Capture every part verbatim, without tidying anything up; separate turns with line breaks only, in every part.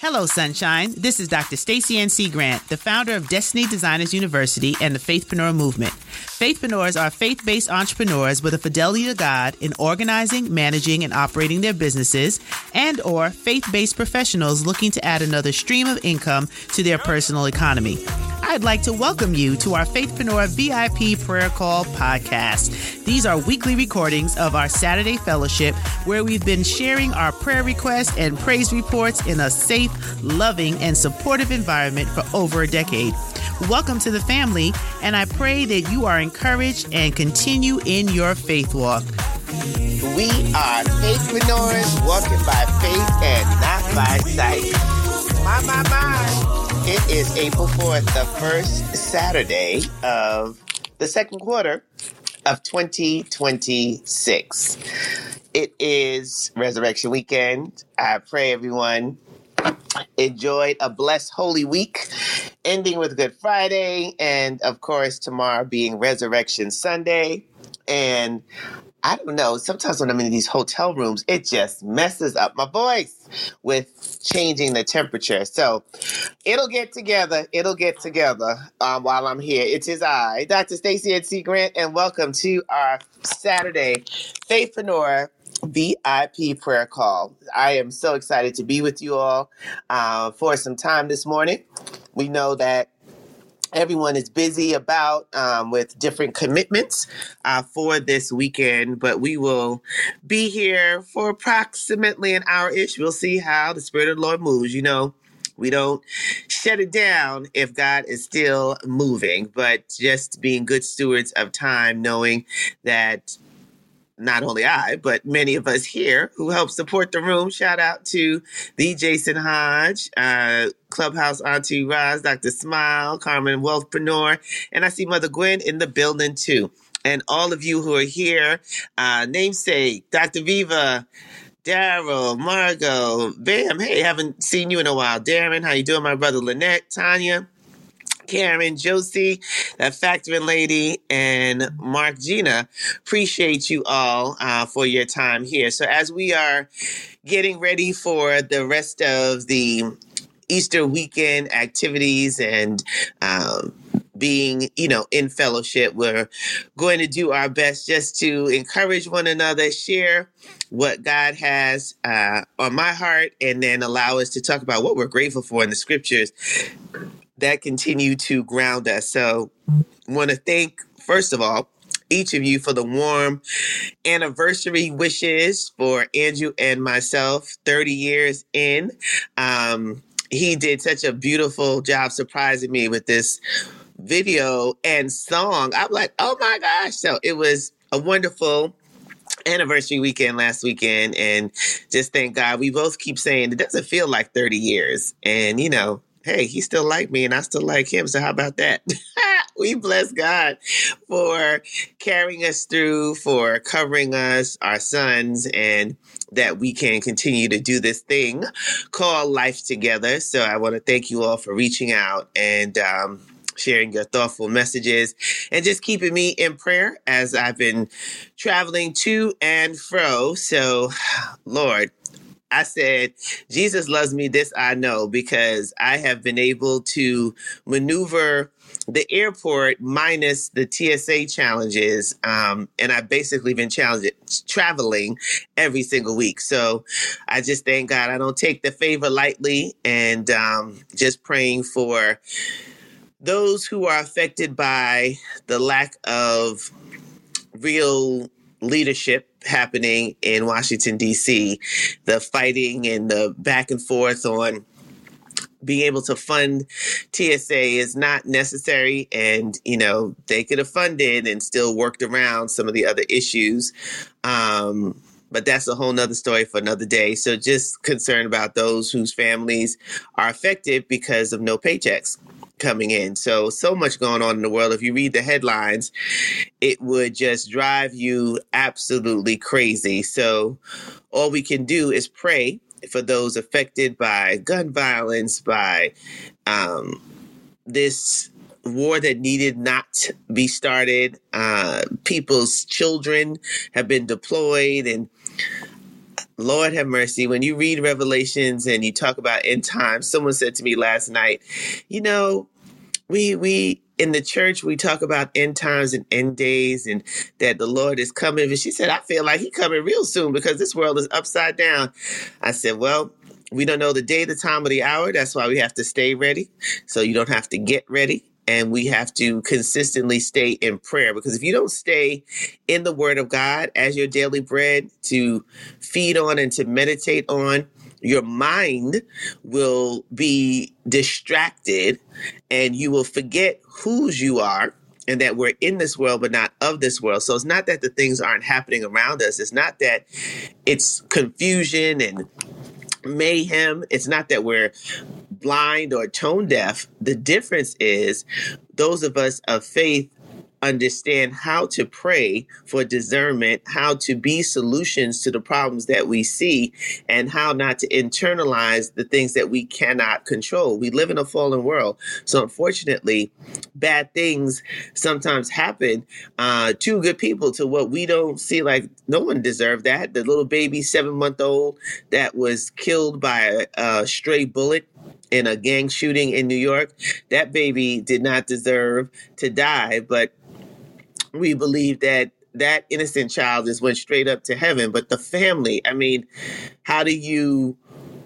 Hello, Sunshine. This is Doctor Stacey N C Grant, the founder of Destiny Designers University and the Faithpreneur Movement. Faithpreneurs are faith-based entrepreneurs with a fidelity to God in organizing, managing, and operating their businesses, and or faith-based professionals looking to add another stream of income to their personal economy. I'd like to welcome you to our Faithpreneur V I P Prayer Call podcast. These are weekly recordings of our Saturday fellowship where we've been sharing our prayer requests and praise reports in a safe, loving, and supportive environment for over a decade. Welcome to the family, and I pray that you are encouraged and continue in your faith walk.
We are faithpreneurs walking by faith and not by sight. My, my, my. It is April fourth, the first Saturday of the second quarter of twenty twenty-six. It is Resurrection Weekend. I pray everyone enjoyed a blessed Holy Week, ending with Good Friday, and of course tomorrow being Resurrection Sunday. And I don't know, sometimes when I'm in these hotel rooms, it just messes up my voice with changing the temperature. So it'll get together. It'll get together um, while I'm here. It is I, Doctor Stacey N C Grant, and welcome to our Saturday Faithpreneur V I P prayer call. I am so excited to be with you all uh, for some time this morning. We know that everyone is busy about um, with different commitments uh, for this weekend, but we will be here for approximately an hour-ish. We'll see how the Spirit of the Lord moves. You know, we don't shut it down if God is still moving, but just being good stewards of time, knowing that not only I, but many of us here who help support the room. Shout out to the Jason Hodge, uh, Clubhouse Auntie Roz, Doctor Smile, Carmen Wealthpreneur, and I see Mother Gwen in the building too. And all of you who are here, uh, namesake, Doctor Viva, Daryl, Margot, Bam, hey, haven't seen you in a while. Darren, how you doing, my brother Lynette, Tanya, Karen, Josie, that factoring lady, and Mark Gina. Appreciate you all uh, for your time here. So as we are getting ready for the rest of the Easter weekend activities and um, being, you know, in fellowship, we're going to do our best just to encourage one another, share what God has uh, on my heart, and then allow us to talk about what we're grateful for in the scriptures that continue to ground us. So I want to thank, first of all, each of you for the warm anniversary wishes for Andrew and myself, thirty years in. Um, he did such a beautiful job surprising me with this video and song. I'm like, oh my gosh. So it was a wonderful anniversary weekend last weekend. And just thank God. We both keep saying it doesn't feel like thirty years. And, you know, hey, he still like me and I still like him. So how about that? We bless God for carrying us through, for covering us, our sons, and that we can continue to do this thing called life together. So I want to thank you all for reaching out and um, sharing your thoughtful messages and just keeping me in prayer as I've been traveling to and fro. So, Lord, I said, Jesus loves me, this I know, because I have been able to maneuver the airport minus the T S A challenges. Um, and I've basically been challenged traveling every single week. So I just thank God I don't take the favor lightly, and um, just praying for those who are affected by the lack of real leadership happening in Washington, D C, the fighting and the back and forth on being able to fund T S A is not necessary. And, you know, they could have funded and still worked around some of the other issues. Um, but that's a whole nother story for another day. So just concerned about those whose families are affected because of no paychecks coming in. So, so much going on in the world. If you read the headlines, it would just drive you absolutely crazy. So all we can do is pray for those affected by gun violence, by um, this war that needed not be started. Uh, people's children have been deployed, and Lord have mercy. When you read Revelations and you talk about end times, someone said to me last night, you know, we we in the church we talk about end times and end days and that the Lord is coming. But she said, I feel like He's coming real soon because this world is upside down. I said, well, we don't know the day, the time, or the hour. That's why we have to stay ready. So you don't have to get ready. And we have to consistently stay in prayer, because if you don't stay in the Word of God as your daily bread to feed on and to meditate on, your mind will be distracted and you will forget whose you are and that we're in this world but not of this world. So it's not that the things aren't happening around us. It's not that it's confusion and mayhem. It's not that we're blind or tone deaf. The difference is those of us of faith understand how to pray for discernment, how to be solutions to the problems that we see, and how not to internalize the things that we cannot control. We live in a fallen world. So unfortunately, bad things sometimes happen uh, to good people, to what we don't see like no one deserved that. The little baby seven month old that was killed by a, a stray bullet in a gang shooting in New York, that baby did not deserve to die, but we believe that that innocent child just went straight up to heaven. But the family, I mean, how do you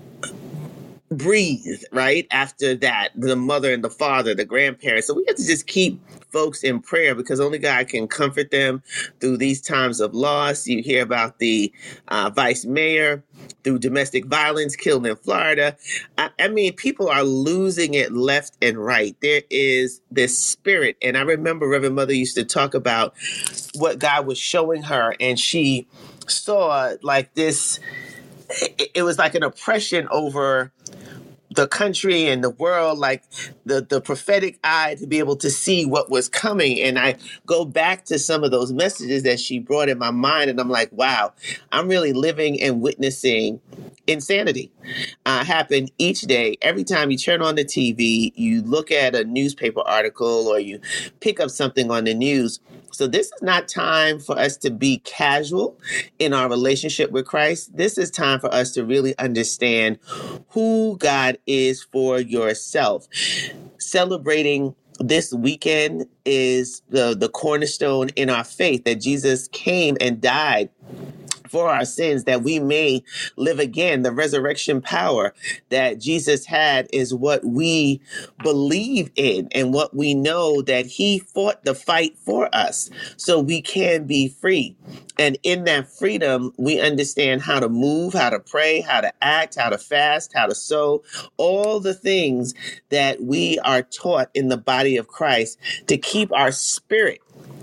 breathe, right? After that, the mother and the father, the grandparents. So we have to just keep folks in prayer, because only God can comfort them through these times of loss. You hear about the uh, vice mayor through domestic violence killed in Florida. I, I mean, people are losing it left and right. There is this spirit. And I remember Reverend Mother used to talk about what God was showing her, and she saw like this, it, it was like an oppression over the country and the world, like the, the prophetic eye to be able to see what was coming. And I go back to some of those messages that she brought in my mind, and I'm like, wow, I'm really living and witnessing insanity uh, happen each day. Every time you turn on the T V, you look at a newspaper article or you pick up something on the news. So this is not time for us to be casual in our relationship with Christ. This is time for us to really understand who God is for yourself. Celebrating this weekend is the, the cornerstone in our faith, that Jesus came and died for our sins, that we may live again. The resurrection power that Jesus had is what we believe in and what we know, that He fought the fight for us so we can be free. And in that freedom, we understand how to move, how to pray, how to act, how to fast, how to sow, all the things that we are taught in the body of Christ to keep our spirit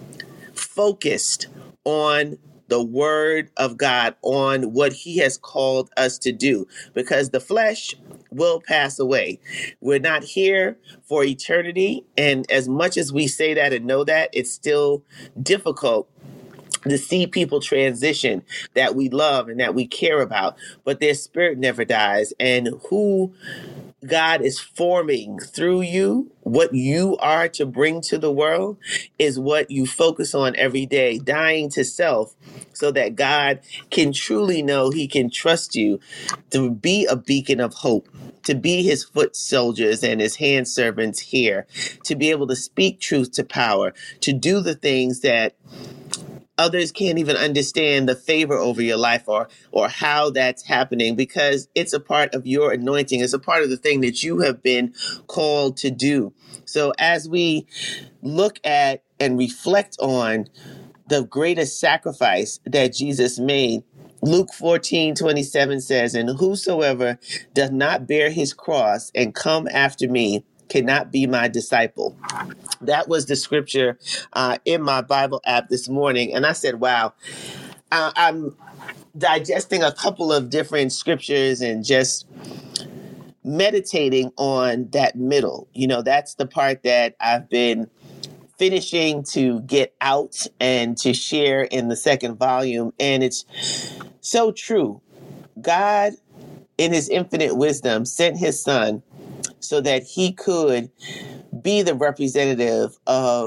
focused on the Word of God, on what He has called us to do, because the flesh will pass away. We're not here for eternity. And as much as we say that and know that, it's still difficult to see people transition that we love and that we care about, but their spirit never dies. And who God is forming through you, what you are to bring to the world, is what you focus on every day, dying to self so that God can truly know He can trust you to be a beacon of hope, to be His foot soldiers and His hand servants here, to be able to speak truth to power, to do the things that others can't even understand the favor over your life or or how that's happening, because it's a part of your anointing. It's a part of the thing that you have been called to do. So as we look at and reflect on the greatest sacrifice that Jesus made, Luke fourteen twenty-seven says, "And whosoever does not bear his cross and come after me cannot be my disciple." That was the scripture uh, in my Bible app this morning. And I said, wow, uh, I'm digesting a couple of different scriptures and just meditating on that middle. You know, that's the part that I've been finishing to get out and to share in the second volume. And it's so true. God, in His infinite wisdom, sent His Son so that He could be the representative of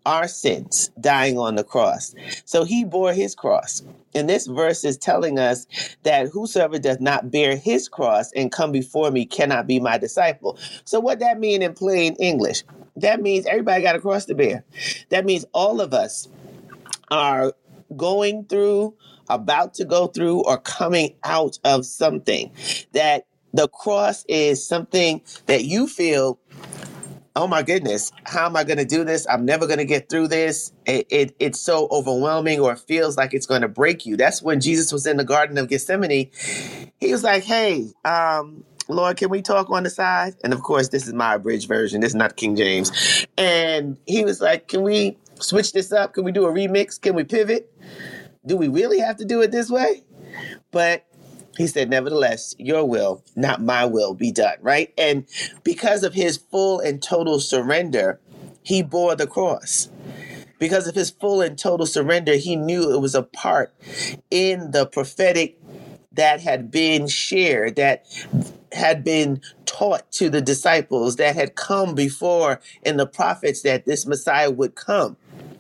our sins, dying on the cross. So he bore his cross. And this verse is telling us that whosoever does not bear his cross and come before me cannot be my disciple. So what that mean in plain English? That means everybody got a cross to bear. That means all of us are going through, about to go through, or coming out of something. That the cross is something that you feel, oh my goodness, how am I going to do this? I'm never going to get through this. It, it It's so overwhelming, or it feels like it's going to break you. That's when Jesus was in the Garden of Gethsemane. He was like, hey, um, Lord, can we talk on the side? And of course, this is my abridged version. This is not King James. And he was like, can we switch this up? Can we do a remix? Can we pivot? Do we really have to do it this way? But he said, nevertheless, your will, not my will, be done, right? And because of his full and total surrender, he bore the cross. Because of his full and total surrender, he knew it was a part in the prophetic that had been shared, that had been taught to the disciples, that had come before in the prophets, that this Messiah would come.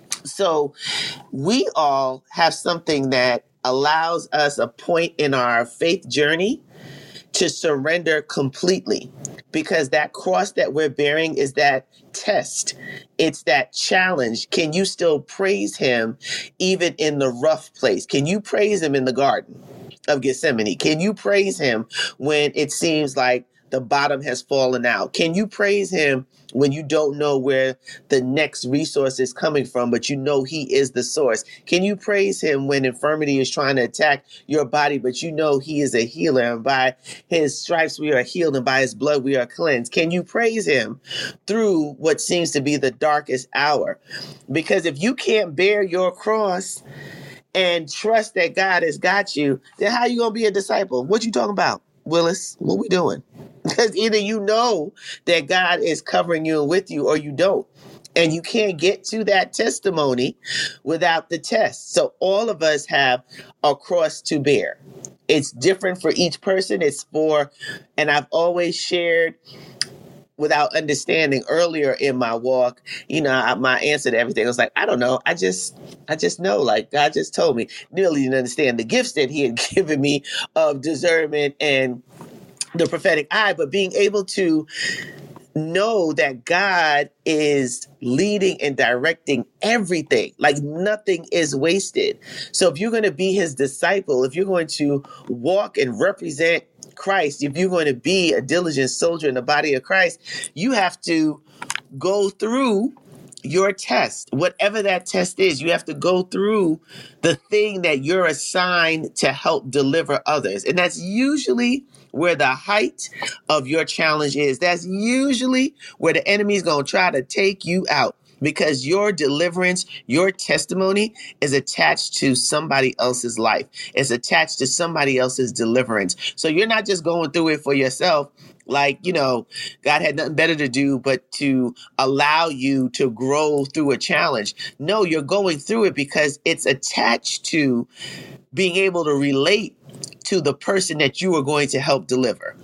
So we all have something that allows us a point in our faith journey to surrender completely, because that cross that we're bearing is that test. It's that challenge. Can you still praise him even in the rough place? Can you praise him in the Garden of Gethsemane? Can you praise him when it seems like the bottom has fallen out? Can you praise him when you don't know where the next resource is coming from, but you know he is the source? Can you praise him when infirmity is trying to attack your body, but you know he is a healer, and by his stripes we are healed, and by his blood we are cleansed? Can you praise him through what seems to be the darkest hour? Because if you can't bear your cross and trust that God has got you, then how are you going to be a disciple? What you talking about, Willis? What we doing? Because either you know that God is covering you and with you, or you don't. And you can't get to that testimony without the test. So all of us have a cross to bear. It's different for each person. It's for, and I've always shared without understanding earlier in my walk, you know, my answer to everything was like, I don't know. I just, I just know, like God just told me. Really didn't understand the gifts that he had given me of discernment and the prophetic eye, but being able to know that God is leading and directing everything, like nothing is wasted. So if you're going to be his disciple, if you're going to walk and represent Christ, if you're going to be a diligent soldier in the body of Christ, you have to go through your test, whatever that test is. You have to go through the thing that you're assigned to help deliver others. And that's usually where the height of your challenge is. That's usually where the enemy is going to try to take you out, because your deliverance, your testimony is attached to somebody else's life. It's attached to somebody else's deliverance. So you're not just going through it for yourself. Like, you know, God had nothing better to do but to allow you to grow through a challenge. No, you're going through it because it's attached to being able to relate to the person that you are going to help deliver.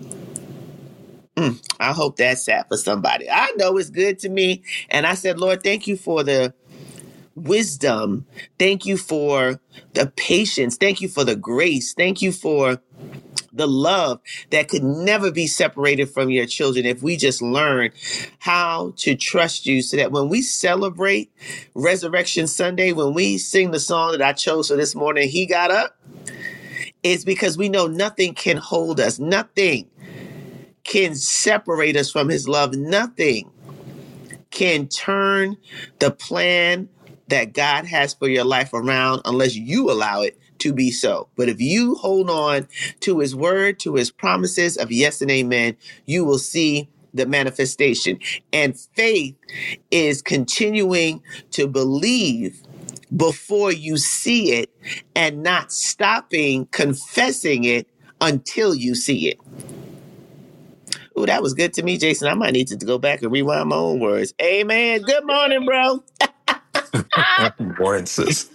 Mm, I hope that's sat for somebody. I know it's good to me. And I said, Lord, thank you for the wisdom. Thank you for the patience. Thank you for the grace. Thank you for the love that could never be separated from your children if we just learn how to trust you, so that when we celebrate Resurrection Sunday, when we sing the song that I chose for this morning, He Got Up, it's because we know nothing can hold us. Nothing can separate us from His love. Nothing can turn the plan that God has for your life around unless you allow it to be so. But if you hold on to His word, to His promises of yes and amen, you will see the manifestation. And faith is continuing to believe before you see it, and not stopping confessing it until you see it. Oh, that was good to me, Jason. I might need to go back and rewind my own words. Amen. Good morning, bro.
Morning, sis.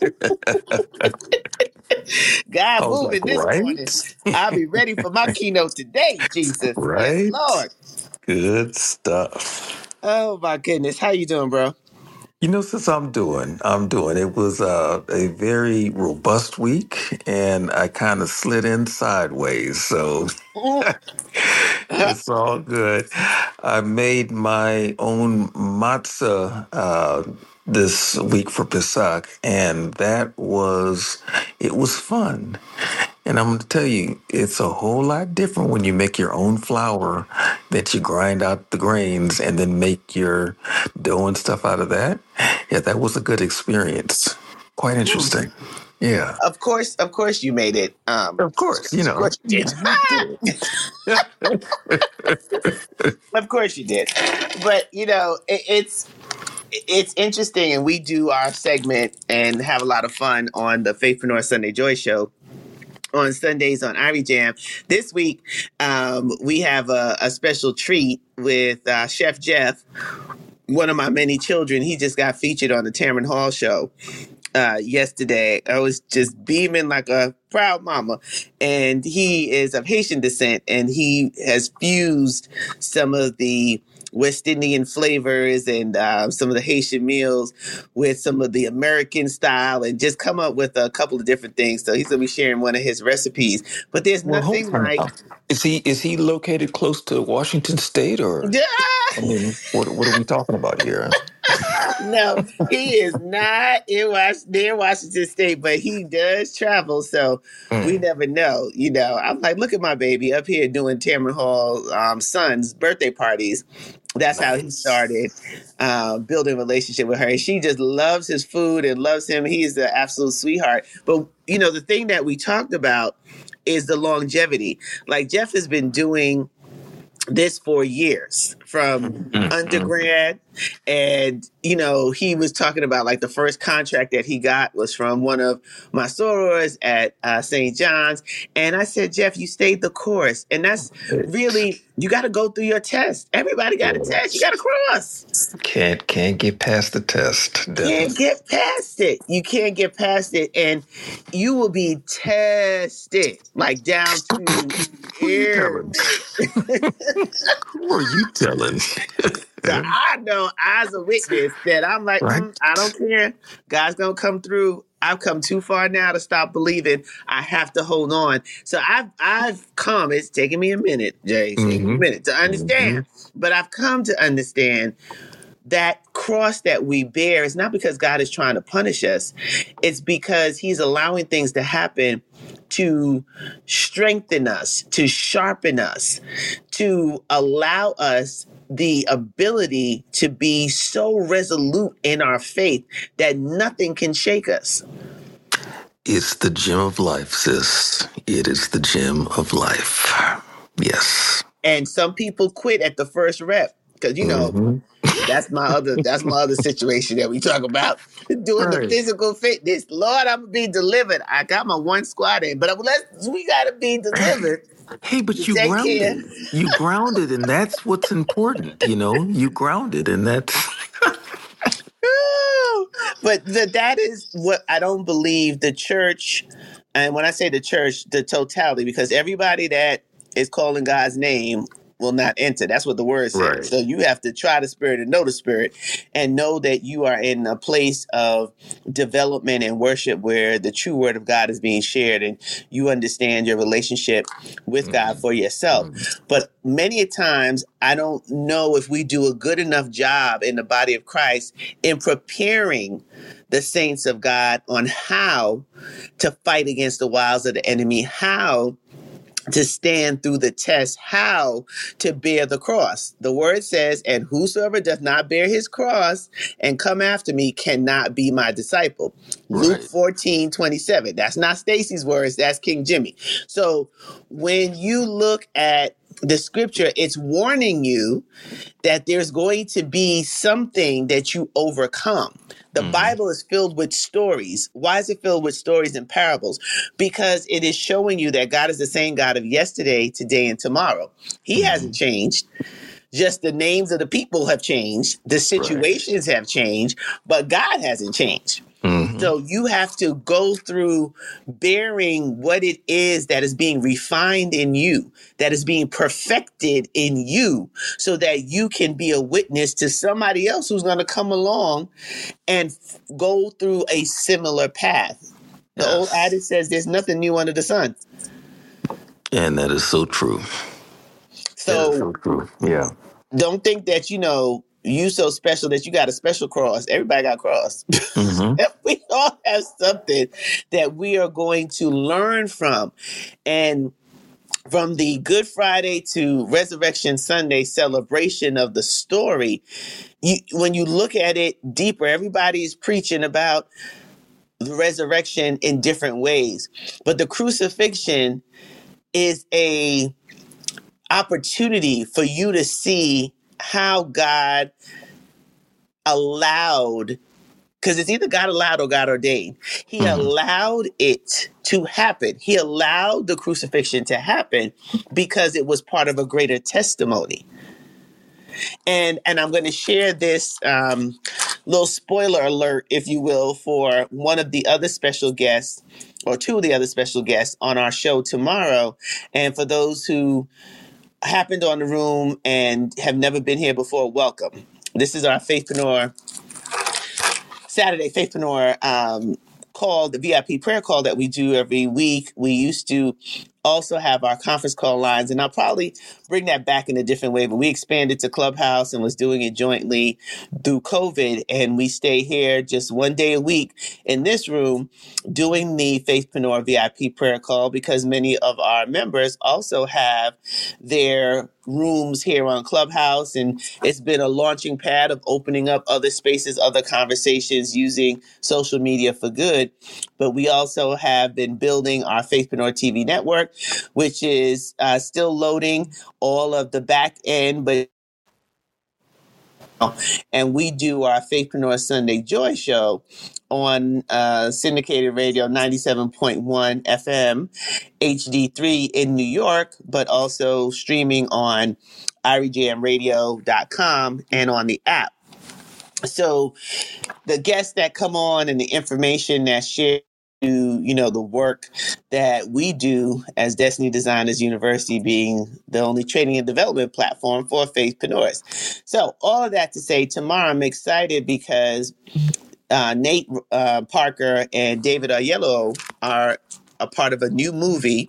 God
I was
moving
like,
this morning.
right?
I'll be ready for my keynote today, Jesus. Yes,
Right?
Lord.
Good stuff.
Oh, my goodness. How you doing, bro?
You know, since I'm doing, I'm doing. It was uh, a very robust week, and I kind of slid in sideways, so it's all good. I made my own matzah uh, this week for Pesach, and that was it was fun. And I'm going to tell you, it's a whole lot different when you make your own flour that you grind out the grains and then make your dough and stuff out of that. Yeah, that was a good experience. Quite interesting. Yeah.
Of course, of course, you made it. Um,
Of course, you
of
know,
course you
you
did.
have to.
Of course you did. But you know, it, it's it's interesting, and we do our segment and have a lot of fun on the Faithpreneur Sunday Joy Show on Sundays on Ivy Jam. This week, um, we have a, a special treat with uh, Chef Jeff, one of my many children. He just got featured on the Tamron Hall show uh, yesterday. I was just beaming like a proud mama. And he is of Haitian descent, and he has fused some of the West Indian flavors and uh, some of the Haitian meals with some of the American style, and just come up with a couple of different things. So he's going to be sharing one of his recipes. But there's
Well, hold
nothing
on
like...
now. Is he is he located close to Washington State, or I mean, what what are we talking about here?
No, he is not in Was- near Washington State, but he does travel, so we
Mm,
never know. You know, I'm like, look at my baby up here doing Tamron Hall um, son's birthday parties. That's how he
nice.
started uh, building a relationship with her. She just loves his food and loves him. He's the absolute sweetheart. But, you know, the thing that we talked about is the longevity. Like, Jeff has been doing this for years, from
Mm, mm.
undergrad. And you know, he was talking about like the first contract that he got was from one of my sorors at uh, Saint John's. And I said, Jeff, you stayed the course, and that's
It,
really, you got to go through your test. Everybody got a test. You got
yes.
to cross.
Can't can't get past the test.
Can't
Definitely.
get past it. You can't get past it, and you will be tested like down to
Who you telling?
everything.
Who are you telling?
So I know as a witness that I'm like,
Right?
mm, I don't care. God's gonna come through. I've come too far now to stop believing. I have to hold on. So I've I've come. It's taken me a minute, Jay. It's taken me a
Mm-hmm.
minute to
Mm-hmm.
understand. But I've come to understand that cross that we bear is not because God is trying to punish us. It's because He's allowing things to happen to strengthen us, to sharpen us, to allow us the ability to be so resolute in our faith that nothing can shake us.
It's the gem of life, sis. It is the gem of life. Yes.
And some people quit at the first rep because, you know,
Mm-hmm.
that's my other that's my other situation that we talk about. Doing the
Right.
physical fitness. Lord, I'm gonna be delivered. I got my one squat in, but let's we gotta be delivered
Hey,
to
but you
take care.
grounded. You grounded, and that's what's important. You know, you grounded, and that's
But the, that is what I don't believe the church, and when I say the church, the totality, because everybody that is calling God's name will not enter. That's what the word says.
right.
So you have to try the spirit and know the spirit, and know that you are in a place of development and worship where the true word of God is being shared, and you understand your relationship with God for yourself.
Mm-hmm.
But many a times, I don't know if we do a good enough job in the body of Christ in preparing the saints of God on how to fight against the wiles of the enemy, how to stand through the test, how to bear the cross. The word says, and whosoever doth not bear his cross and come after me cannot be my disciple. Luke
Right.
fourteen twenty-seven. That's not Stacy's words, that's King Jimmy. So when you look at the scripture, it's warning you that there's going to be something that you overcome. The
Mm-hmm.
Bible is filled with stories. Why is it filled with stories and parables? Because it is showing you that God is the same God of yesterday, today, and tomorrow. He hasn't
Mm-hmm.
changed. Just the names of the people have changed. The
Right.
situations have changed, but God hasn't changed.
Mm-hmm.
So you have to go through bearing what it is that is being refined in you, that is being perfected in you, so that you can be a witness to somebody else who's going to come along and f- go through a similar path. The old
Yes.
adage says there's nothing new under the sun.
And that is so true. That is
So
so true. Yeah.
don't think that, you know, you so special that you got a special cross. Everybody got a cross.
Mm-hmm.
We all have something that we are going to learn from. And from the Good Friday to Resurrection Sunday celebration of the story, you, when you look at it deeper, everybody's preaching about the resurrection in different ways. But the crucifixion is a opportunity for you to see how God allowed, because it's either God allowed or God ordained. He
Mm-hmm.
allowed it to happen. He allowed the crucifixion to happen because it was part of a greater testimony. And and I'm going to share this um, little spoiler alert, if you will, for one of the other special guests, or two of the other special guests on our show tomorrow. And for those who happened on the room and have never been here before, welcome. This is our Faithpreneur Saturday Faithpreneur um, call, the V I P prayer call that we do every week. We used to also have our conference call lines, and I'll probably bring that back in a different way, but we expanded to Clubhouse and was doing it jointly through COVID, and we stay here just one day a week in this room doing the Faithpreneur V I P prayer call, because many of our members also have their rooms here on Clubhouse, and it's been a launching pad of opening up other spaces, other conversations using social media for good. But we also have been building our Faithpreneur T V network, which is uh, still loading all of the back end, but and we do our Faithpreneur Sunday Joy Show on uh, syndicated radio ninety-seven point one F M, H D three in New York, but also streaming on I R I J M radio dot com and on the app. So the guests that come on and the information that's shared, to, you know, the work that we do as Destiny Designers University, being the only training and development platform for faithpreneurs. So all of that to say, tomorrow I'm excited because uh, Nate uh, Parker and David Aiello are a part of a new movie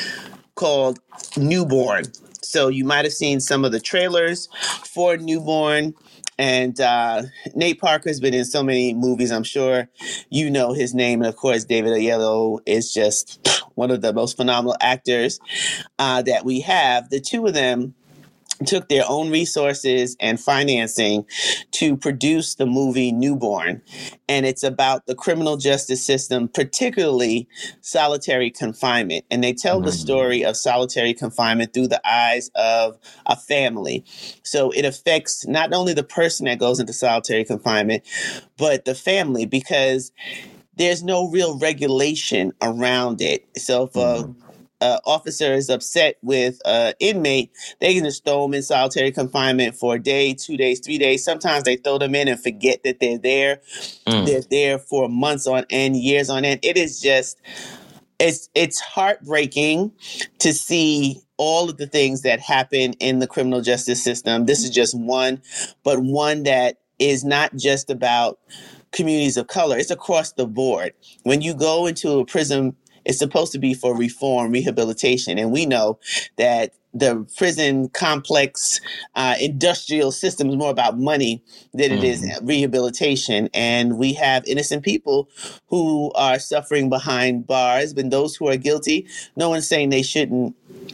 called Newborn. So you might have seen some of the trailers for Newborn. And uh, Nate Parker's been in so many movies, I'm sure you know his name. And of course, David Aiello is just one of the most phenomenal actors uh, that we have. The two of them took their own resources and financing to produce the movie Newborn. And it's about the criminal justice system, particularly solitary confinement. And they tell the
Mm-hmm.
story of solitary confinement through the eyes of a family. So it affects not only the person that goes into solitary confinement, but the family, because there's no real regulation around it. So if a
Mm-hmm.
uh, officer is upset with an uh, inmate, they can just throw them in solitary confinement for a day, two days, three days. Sometimes they throw them in and forget that they're there.
Mm.
They're there for months on end, years on end. It is just, it's it's heartbreaking to see all of the things that happen in the criminal justice system. This is just one, but one that is not just about communities of color. It's across the board. When you go into a prison, it's supposed to be for reform, rehabilitation. And we know that the prison complex uh, industrial system is more about money than it is
Mm-hmm.
rehabilitation. And we have innocent people who are suffering behind bars, and those who are guilty, no one's saying they shouldn't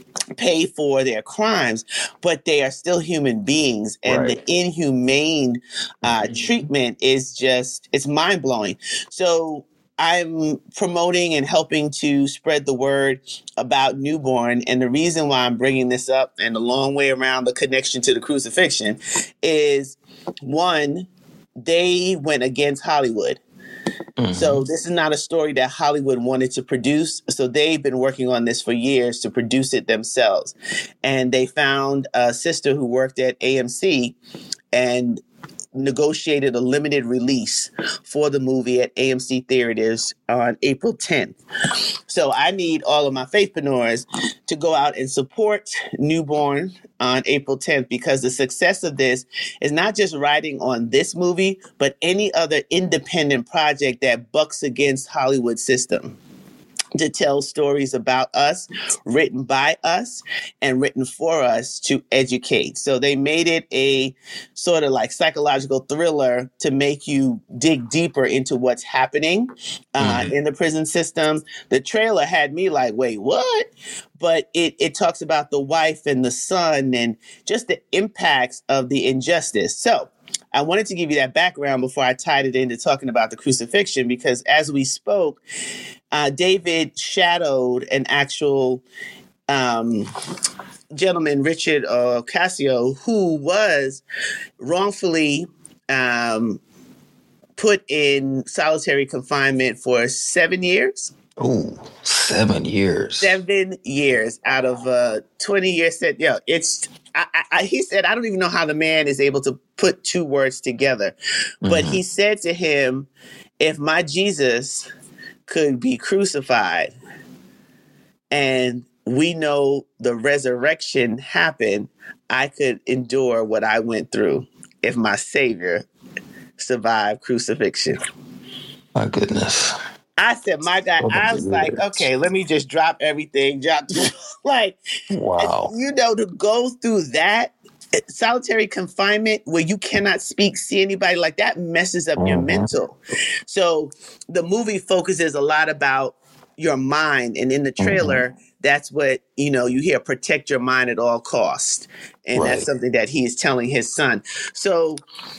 pay for their crimes, but they are still human beings. And
Right.
the inhumane uh,
Mm-hmm.
treatment is just, it's mind blowing. So I'm promoting and helping to spread the word about Newborn. And the reason why I'm bringing this up, and the long way around the connection to the crucifixion, is one, they went against Hollywood.
Mm-hmm.
So this is not a story that Hollywood wanted to produce. So they've been working on this for years to produce it themselves. And they found a sister who worked at A M C, and negotiated a limited release for the movie at A M C Theaters on April tenth. So I need all of my faithpreneurs to go out and support Newborn on April tenth, because the success of this is not just riding on this movie, but any other independent project that bucks against Hollywood system, to tell stories about us, written by us, and written for us to educate. So they made it a sort of like psychological thriller to make you dig deeper into what's happening uh, mm-hmm. in the prison system. The trailer had me like, wait, what? But it, it talks about the wife and the son and just the impacts of the injustice. So I wanted to give you that background before I tied it into talking about the crucifixion, because as we spoke, uh, David shadowed an actual um, gentleman, Richard uh, Cassio, who was wrongfully um, put in solitary confinement for seven years.
Oh, seven years.
Seven years out of a twenty-year set. Yeah, it's. I, I, he said, I don't even know how the man is able to put two words together. Mm-hmm. But he said to him, if my Jesus could be crucified and we know the resurrection happened, I could endure what I went through if my Savior survived crucifixion.
My goodness.
I said, my God, oh, I was years. like, okay, let me just drop everything. Drop, like,
wow.
You know, to go through that solitary confinement where you cannot speak, see anybody, like that messes up mm-hmm. your mental. So the movie focuses a lot about your mind. And in the trailer, mm-hmm. that's what, you know, you hear, protect your mind at all costs. And right. that's something that he is telling his son. So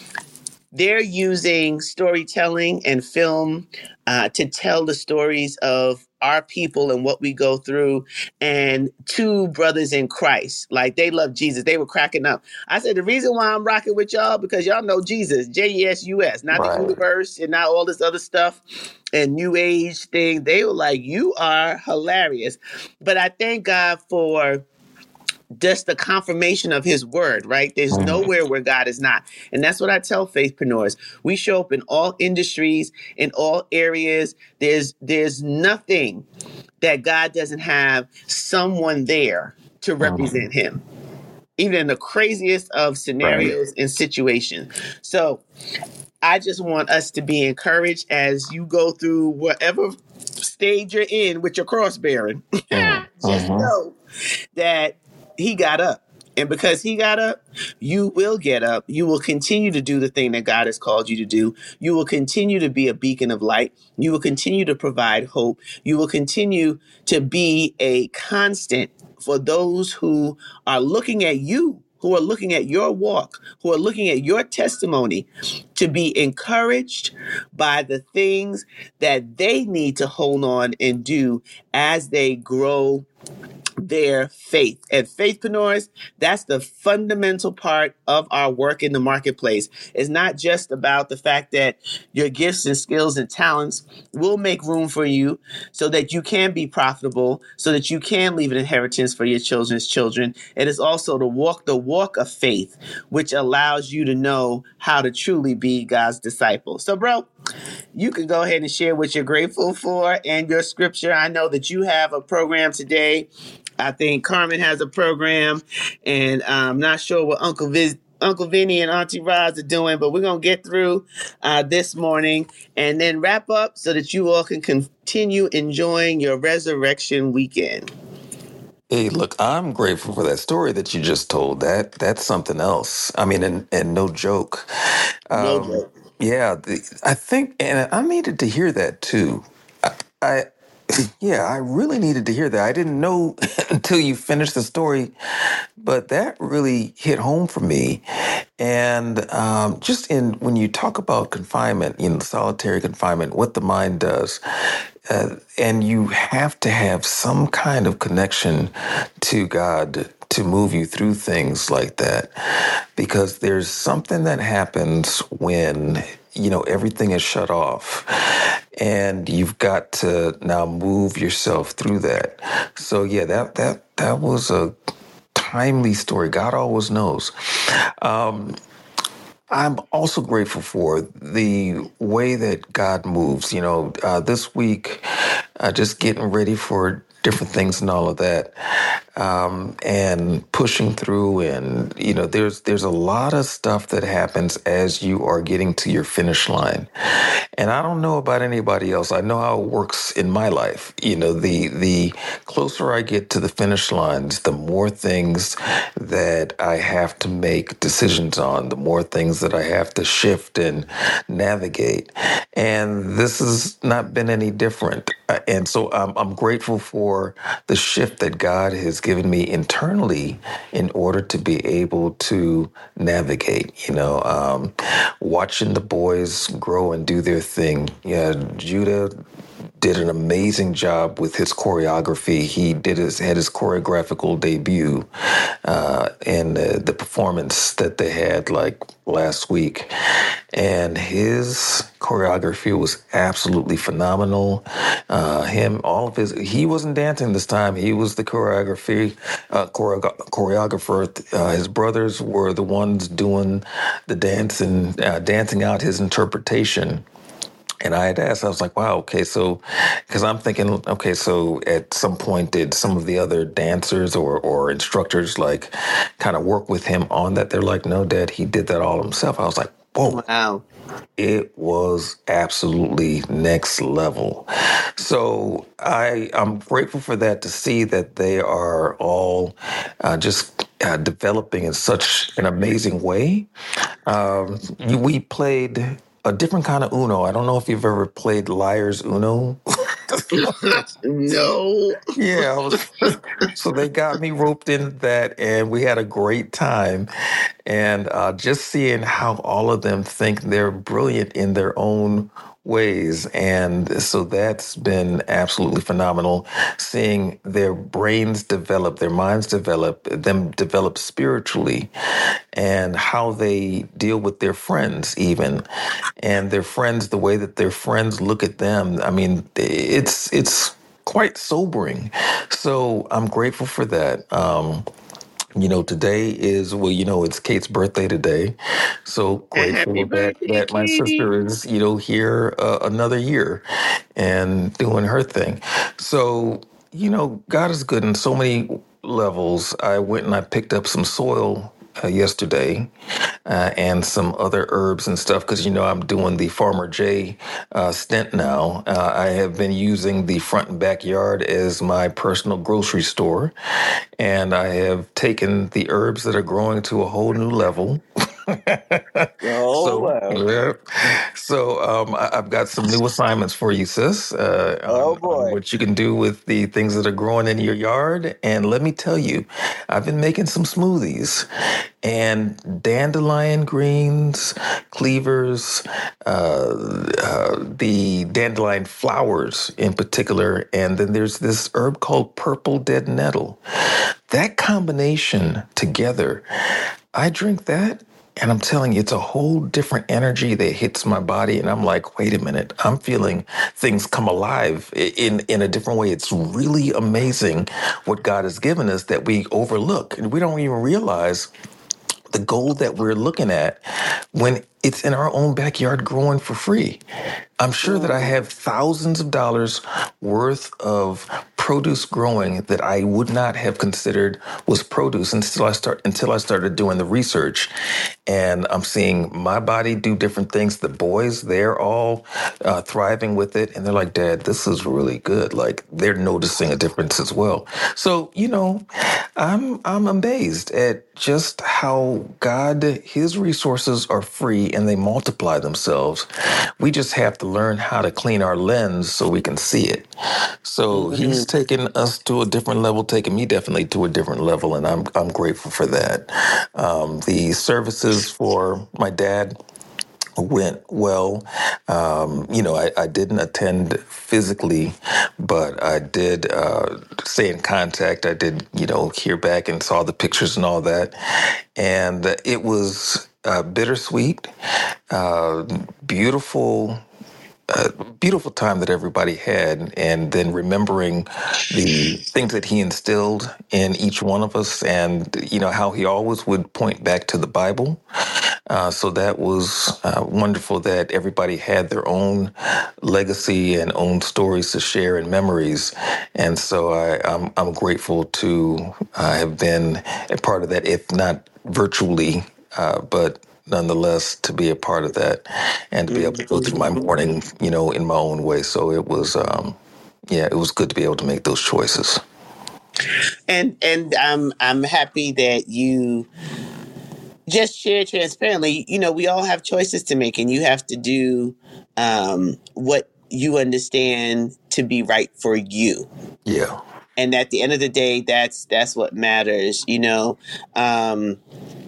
they're using storytelling and film uh, to tell the stories of our people and what we go through. And two brothers in Christ, like they love Jesus. They were cracking up. I said, the reason why I'm rocking with y'all, because y'all know Jesus, J E S U S, not right. the universe and not all this other stuff and new age thing. They were like, you are hilarious. But I thank God for just the confirmation of his word, right? There's mm-hmm. nowhere where God is not. And that's what I tell faithpreneurs. We show up in all industries, in all areas. There's there's nothing that God doesn't have someone there to represent mm-hmm. him, even in the craziest of scenarios right. and situations. So I just want us to be encouraged as you go through whatever stage you're in with your cross bearing. Mm-hmm. Just know that he got up. And because he got up, you will get up. You will continue to do the thing that God has called you to do. You will continue to be a beacon of light. You will continue to provide hope. You will continue to be a constant for those who are looking at you, who are looking at your walk, who are looking at your testimony, to be encouraged by the things that they need to hold on and do as they grow their faith. And faithpreneurs, that's the fundamental part of our work in the marketplace. It's not just about the fact that your gifts and skills and talents will make room for you so that you can be profitable, so that you can leave an inheritance for your children's children. It is also to walk the walk of faith, which allows you to know how to truly be God's disciple. So, bro, you can go ahead and share what you're grateful for and your scripture. I know that you have a program today. I think Carmen has a program, and I'm not sure what Uncle Viz, Uncle Vinny and Auntie Roz are doing, but we're going to get through uh, this morning and then wrap up so that you all can continue enjoying your resurrection weekend.
Hey, look, I'm grateful for that story that you just told. That that's something else. I mean, and, and no joke. Um,
no joke.
Yeah, the, I think, and I needed to hear that too. I, I Yeah, I really needed to hear that. I didn't know until you finished the story, but that really hit home for me. And um, just in when you talk about confinement, you know, solitary confinement, what the mind does, uh, and you have to have some kind of connection to God to move you through things like that, because there's something that happens when, you know, everything is shut off and you've got to now move yourself through that. So yeah, that, that, that was a timely story. God always knows. Um, I'm also grateful for the way that God moves. You know, uh, this week, uh, just getting ready for different things and all of that, um, and pushing through. And you know, there's there's a lot of stuff that happens as you are getting to your finish line. And I don't know about anybody else. I know how it works in my life. You know, the the closer I get to the finish lines, the more things that I have to make decisions on, the more things that I have to shift and navigate. And this has not been any different. Uh, And so I'm, I'm grateful for the shift that God has given me internally in order to be able to navigate, you know, um, watching the boys grow and do their thing. Yeah, Judah did an amazing job with his choreography. He did his had his choreographical debut uh, in the, the performance that they had like last week, and his choreography was absolutely phenomenal. Uh, him, all of his, he wasn't dancing this time. He was the choreography uh, choreo- choreographer. Uh, his brothers were the ones doing the dance and uh, dancing out his interpretation. And I had asked, I was like, wow, okay, so, because I'm thinking, okay, so at some point, did some of the other dancers or, or instructors like kind of work with him on that? They're like, no, Dad, he did that all himself. I was like, whoa,
Wow.
it was absolutely next level. So I, I'm grateful for that to see that they are all uh, just uh, developing in such an amazing way. Um, you- we played a different kind of Uno. I don't know if you've ever played Liar's Uno.
No.
Yeah, I was, so they got me roped in that, and we had a great time. And uh, just seeing how all of them think they're brilliant in their own ways. And so that's been absolutely phenomenal. Seeing their brains develop, their minds develop, them develop spiritually, and how they deal with their friends, even. And their friends, the way that their friends look at them. I mean, it's, it's, quite sobering. So I'm grateful for that. Um, you know, today is, well, you know, it's Kate's birthday today. So
Happy
grateful that
birthday,
that my
Katie.
sister is, you know, here uh, another year and doing her thing. So, you know, God is good in so many levels. I went and I picked up some soil uh, yesterday uh, and some other herbs and stuff because, you know, I'm doing the Farmer J uh, stint now. Uh, I have been using the front and backyard as my personal grocery store, and I have taken the herbs that are growing to a whole new level.
Oh,
So,
wow.
yeah. So, um, I, I've got some new assignments for you, sis, uh,
Oh,
on, on
boy.
what you can do with the things that are growing in your yard. And let me tell you, I've been making some smoothies and dandelion greens, cleavers, uh, uh, the dandelion flowers in particular. And then there's this herb called purple dead nettle. That combination together, I drink that, and I'm telling you, it's a whole different energy that hits my body. And I'm like, wait a minute, I'm feeling things come alive i- in, in a different way. It's really amazing what God has given us that we overlook. And we don't even realize the gold that we're looking at when it's in our own backyard growing for free. I'm sure that I
Mm.
have thousands of dollars worth of produce growing that I would not have considered was produce until I start until I started doing the research. And I'm seeing my body do different things. The boys, they're all uh, thriving with it, and they're like, "Dad, this is really good." Like they're noticing a difference as well. So you know, I'm I'm amazed at just how God, His resources are free and they multiply themselves. We just have to learn how to clean our lens so we can see it. So
Mhm.
He's taken us to a different level, taken me definitely to a different level, and I'm I'm grateful for that. Um, the services for my dad went well. Um, you know, I, I didn't attend physically, but I did uh, stay in contact. I did, you know, hear back and saw the pictures and all that. And it was uh, bittersweet, uh, beautiful uh, beautiful time that everybody had, and then remembering the things that he instilled in each one of us, and you know how he always would point back to the Bible, Uh, so that was uh, wonderful that everybody had their own legacy and own stories to share and memories. And so I, I'm, I'm grateful to uh, have been a part of that, if not virtually, uh, but nonetheless to be a part of that and to be able to go through my morning, you know, in my own way. So it was, um, yeah, it was good to be able to make those choices.
And and I'm I'm happy that you just share transparently. You know, we all have choices to make, and you have to do um, what you understand to be right for you.
Yeah.
And at the end of the day, that's that's what matters. You know, um,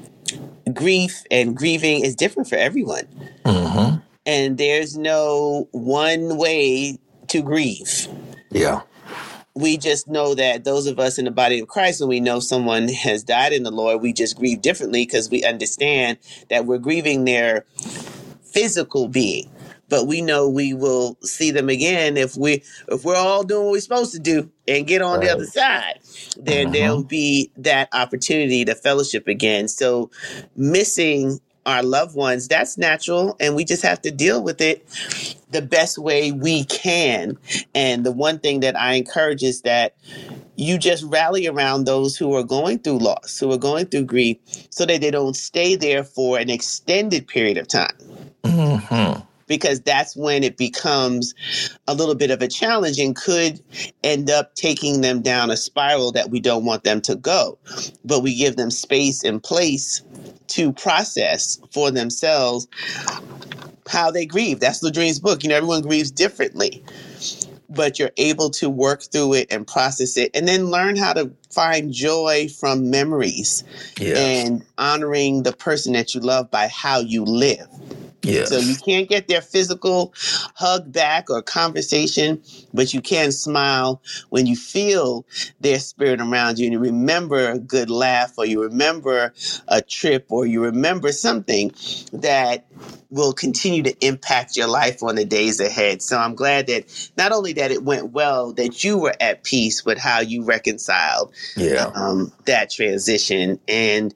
grief and grieving is different for everyone,
Mm-hmm.
and there's no one way to grieve.
Yeah.
We just know that those of us in the body of Christ, when we know someone has died in the Lord, we just grieve differently because we understand that we're grieving their physical being. But we know we will see them again if we if we're all doing what we're supposed to do and get on the
Right.
other side. Then
Mm-hmm.
there'll be that opportunity to fellowship again. So missing our loved ones, that's natural, and we just have to deal with it the best way we can. And the one thing that I encourage is that you just rally around those who are going through loss, who are going through grief, so that they don't stay there for an extended period of time.
Mm-hmm.
Because that's when it becomes a little bit of a challenge and could end up taking them down a spiral that we don't want them to go. But we give them space and place to process for themselves how they grieve. That's Ladrine's book. You know, everyone grieves differently, but you're able to work through it and process it and then learn how to find joy from memories
Yes.
and honoring the person that you love by how you live. So you
Yes.
can't get their physical hug back or conversation, but you can smile when you feel their spirit around you and you remember a good laugh or you remember a trip or you remember something that will continue to impact your life on the days ahead. So I'm glad that not only that it went well, that you were at peace with how you reconciled
Yeah.
um, that transition. And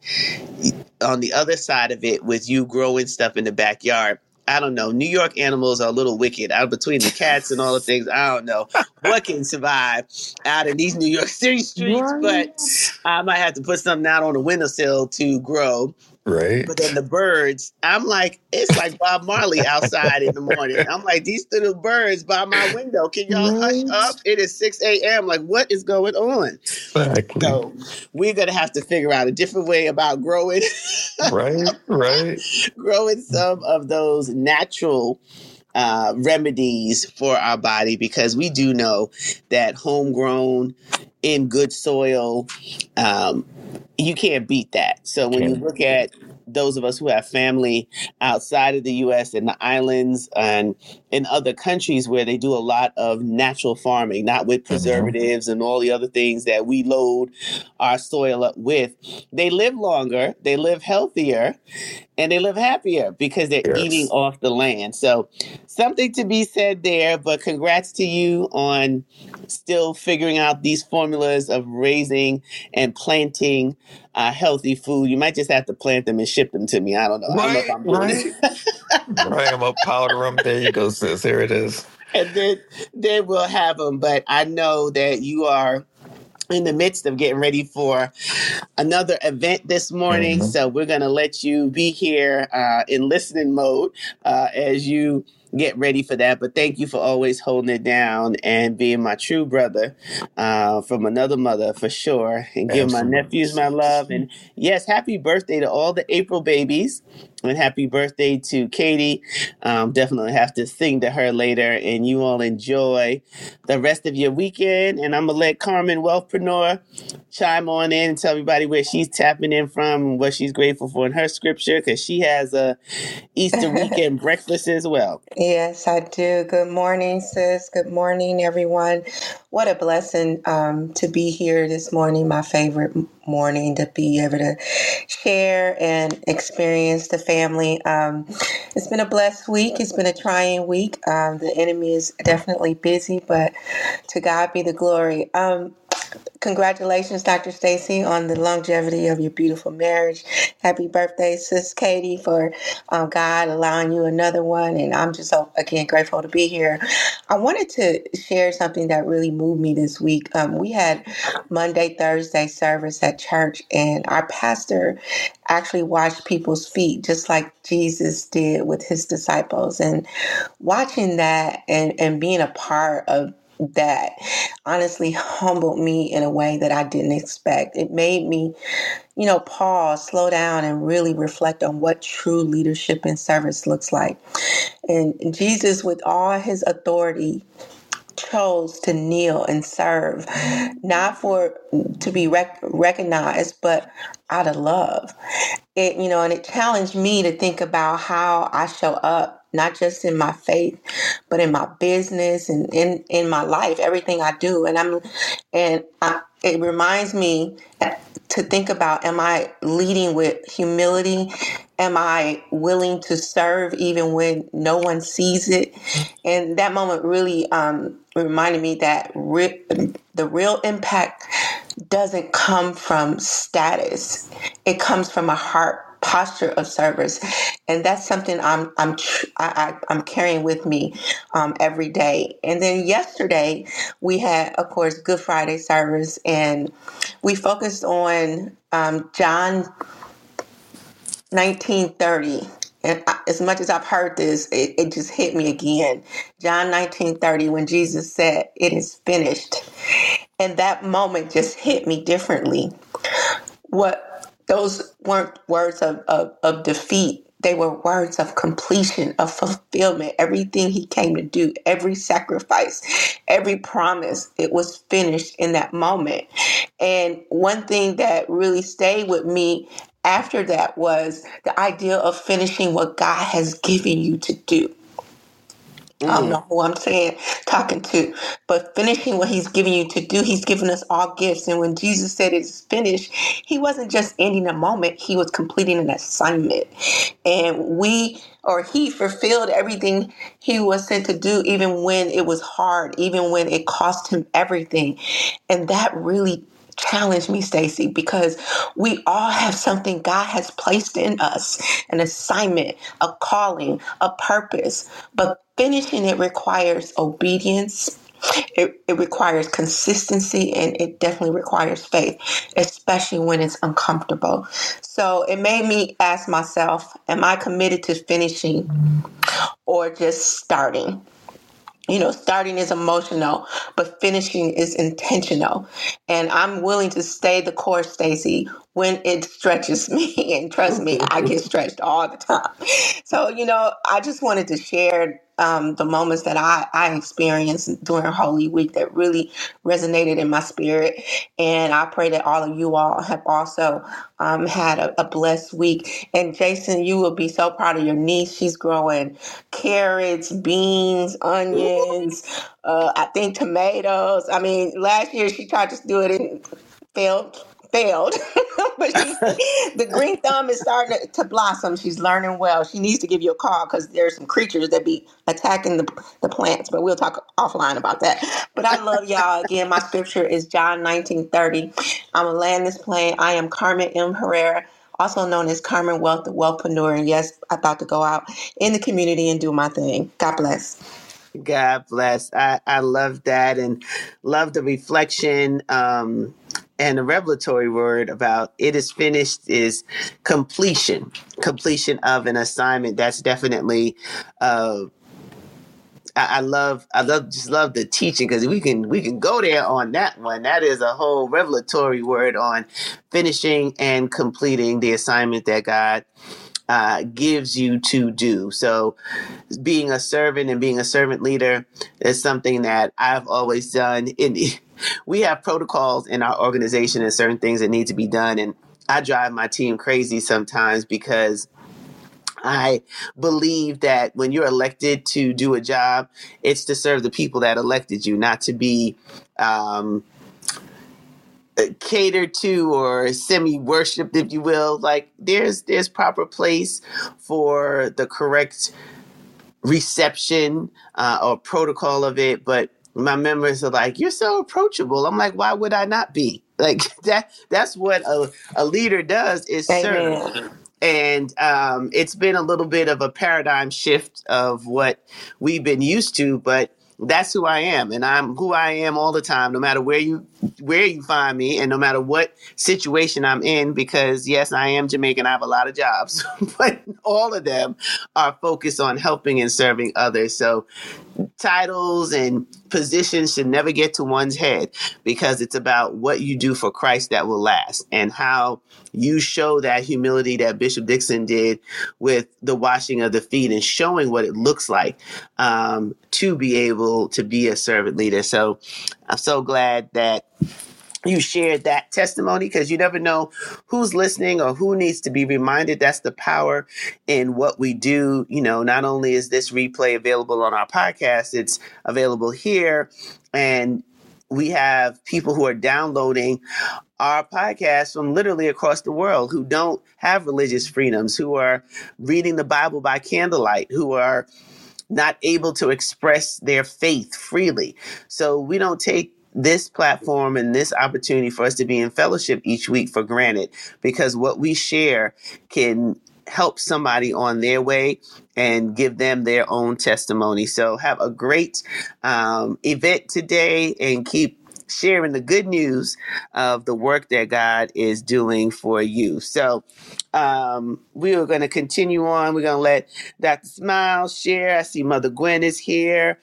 on the other side of it, with you growing stuff in the backyard, I don't know. New York animals are a little wicked. Out between the cats and all the things, I don't know what can survive out in these New York City streets. But
Right.
I might have to put something out on the windowsill to grow. But then
Right.
the birds, I'm like, it's like Bob Marley outside in the morning. I'm like, these little birds by my window, can y'all hush
Right.
up? It is six a.m. Like, what is going on?
Exactly.
So we're going to have to figure out a different way about growing,
Right. Right.
growing some of those natural uh, remedies for our body, because we do know that homegrown in good soil, um, you can't beat that. So when you
Can.
look at those of us who have family outside of the U S and the islands and in other countries where they do a lot of natural farming, not with
Mm-hmm.
preservatives and all the other things that we load our soil up with, they live longer, they live healthier, and they live happier because they're eating
Yes.
off the land. So something to be said there, but congrats to you on still figuring out these formulas of raising and planting uh, healthy food. You might just have to plant them and ship them to me. I don't know. I don't know if
Right.
I'm doing
Right.
it.
Right. I'm gonna powder them. There you go, sis. Here it is.
And then, then we'll have them. But I know that you are in the midst of getting ready for another event this morning.
Mm-hmm.
So we're going to let you be here uh, in listening mode uh, as you get ready for that. But thank you for always holding it down and being my true brother uh, from another mother for sure. And give my
Absolutely,
nephews my
sis.
love. And yes, happy birthday to all the April babies. And happy birthday to Katie. Um, definitely have to sing to her later. And you all enjoy the rest of your weekend. And I'm going to let Carmen Wealthpreneur chime on in and tell everybody where she's tapping in from and what she's grateful for in her scripture, because she has a Easter weekend breakfast as well.
Yes, I do. Good morning, sis. Good morning, everyone. What a blessing um, to be here this morning, my favorite m- morning, to be able to share and experience the family. Um, it's been a blessed week. It's been a trying week. Um, the enemy is definitely busy, but to God be the glory. Um, Congratulations, Doctor Stacy, on the longevity of your beautiful marriage. Happy birthday, Sis Katie, for um, God allowing you another one. And I'm just so, again, grateful to be here. I wanted to share something that really moved me this week. Um, we had Monday, Thursday service at church, and our pastor actually washed people's feet just like Jesus did with his disciples. And watching that and, and being a part of that honestly humbled me in a way that I didn't expect. It made me, you know, pause, slow down, and really reflect on what true leadership and service looks like. And Jesus, with all his authority, chose to kneel and serve, not for to be rec- recognized, but out of love. It, you know, and it challenged me to think about how I show up, not just in my faith, but in my business and in, in my life, everything I do. And I'm, and I, it reminds me to think about, am I leading with humility? Am I willing to serve even when no one sees it? And that moment really um, reminded me that re- the real impact doesn't come from status. It comes from a heart posture of service, and that's something I'm I'm I, I, I'm carrying with me um, every day. And then yesterday we had, of course, Good Friday service, and we focused on um, John nineteen thirty. And as much as I've heard this, it, it just hit me again. John nineteen thirty, when Jesus said, "It is finished." And that moment just hit me differently. What those weren't words of, of, of defeat. They were words of completion, of fulfillment. Everything he came to do, every sacrifice, every promise, it was finished in that moment. And one thing that really stayed with me after that was the idea of finishing what God has given you to do. I don't know who I'm saying, talking to, but finishing what he's giving you to do. He's given us all gifts. And when Jesus said it's finished, he wasn't just ending a moment, he was completing an assignment. And we, or he fulfilled everything he was sent to do, even when it was hard, even when it cost him everything. And that really challenged me, Stacy, because we all have something God has placed in us, an assignment, a calling, a purpose, but finishing it requires obedience. It, it requires consistency, and it definitely requires faith, especially when it's uncomfortable. So it made me ask myself, am I committed to finishing or just starting? You know, starting is emotional, but finishing is intentional. And I'm willing to stay the course, Stacy, when it stretches me. And trust me, I get stretched all the time. So, you know, I just wanted to share um, the moments that I, I experienced during Holy Week that really resonated in my spirit. And I pray that all of you all have also um, had a, a blessed week. And Jason, you will be so proud of your niece. She's growing carrots, beans, onions, uh, I think tomatoes. I mean, last year she tried to do it and failed. Failed, but she, the green thumb is starting to, to blossom. She's learning well. She needs to give you a call because there's some creatures that be attacking the, the plants. But we'll talk offline about that. But I love y'all. Again, my scripture is John nineteen thirty. I'm gonna land this plane. I am Carmen M. Herrera, also known as Carmen Wealth, the Wealthpreneur. And yes, I thought to go out in the community and do my thing. God bless.
God bless. I, I love that and love the reflection um, and the revelatory word about it is finished is completion, completion of an assignment. That's definitely uh, I, I love, I love, just love the teaching because we can, we can go there on that one. That is a whole revelatory word on finishing and completing the assignment that God uh, gives you to do. So being a servant and being a servant leader is something that I've always done. In we have protocols in our organization and certain things that need to be done. And I drive my team crazy sometimes because I believe that when you're elected to do a job, it's to serve the people that elected you, not to be um, catered to or semi-worshipped, if you will. Like there's there's proper place for the correct reception uh, or protocol of it, but my members are like, "You're so approachable." I'm like, "Why would I not be?" Like that. That's what a, a leader does, is serve.
Amen.
And um, it's been a little bit of a paradigm shift of what we've been used to, but that's who I am, and I'm who I am all the time, no matter where you where you find me, and no matter what situation I'm in. Because yes, I am Jamaican. I have a lot of jobs, but all of them are focused on helping and serving others. So titles and positions should never get to one's head, because it's about what you do for Christ that will last, and how you show that humility that Bishop Dixon did with the washing of the feet, and showing what it looks like um, to be able to be a servant leader. So I'm so glad that you shared that testimony, because you never know who's listening or who needs to be reminded. That's the power in what we do. You know, not only is this replay available on our podcast, it's available here, and we have people who are downloading our podcast from literally across the world, who don't have religious freedoms, who are reading the Bible by candlelight, who are not able to express their faith freely. So we don't take this platform and this opportunity for us to be in fellowship each week for granted, because what we share can help somebody on their way and give them their own testimony. So have a great um, event today, and keep sharing the good news of the work that God is doing for you. So um, we are going to continue on. We're going to let Doctor Smiles share. I see Mother Gwen is here.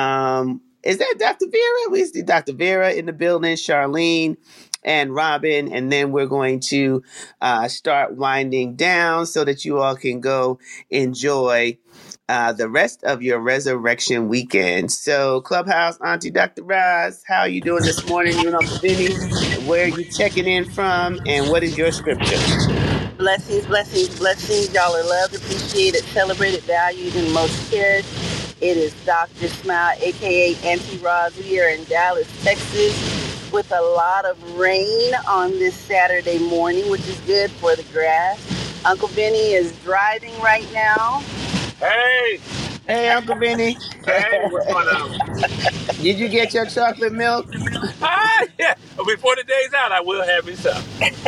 Um, is that Doctor Vera? We see Doctor Vera in the building, Charlene and Robin. And then we're going to uh, start winding down so that you all can go enjoy Uh, the rest of your resurrection weekend. So, Clubhouse Auntie Doctor Roz, how are you doing this morning? You and Uncle Vinny, where are you checking in from, and what is your scripture?
Blessings, blessings, blessings. Y'all are loved, appreciated, celebrated, valued, and most cherished. It is Doctor Smile, aka Auntie Roz. We are in Dallas, Texas, with a lot of rain on this Saturday morning, which is good for the grass. Uncle Vinny is driving right now.
Hey!
Hey, Uncle Vinny.
Hey, what's going on?
Did you get your chocolate milk?
Ah, yeah. Before the day's out, I will have me some.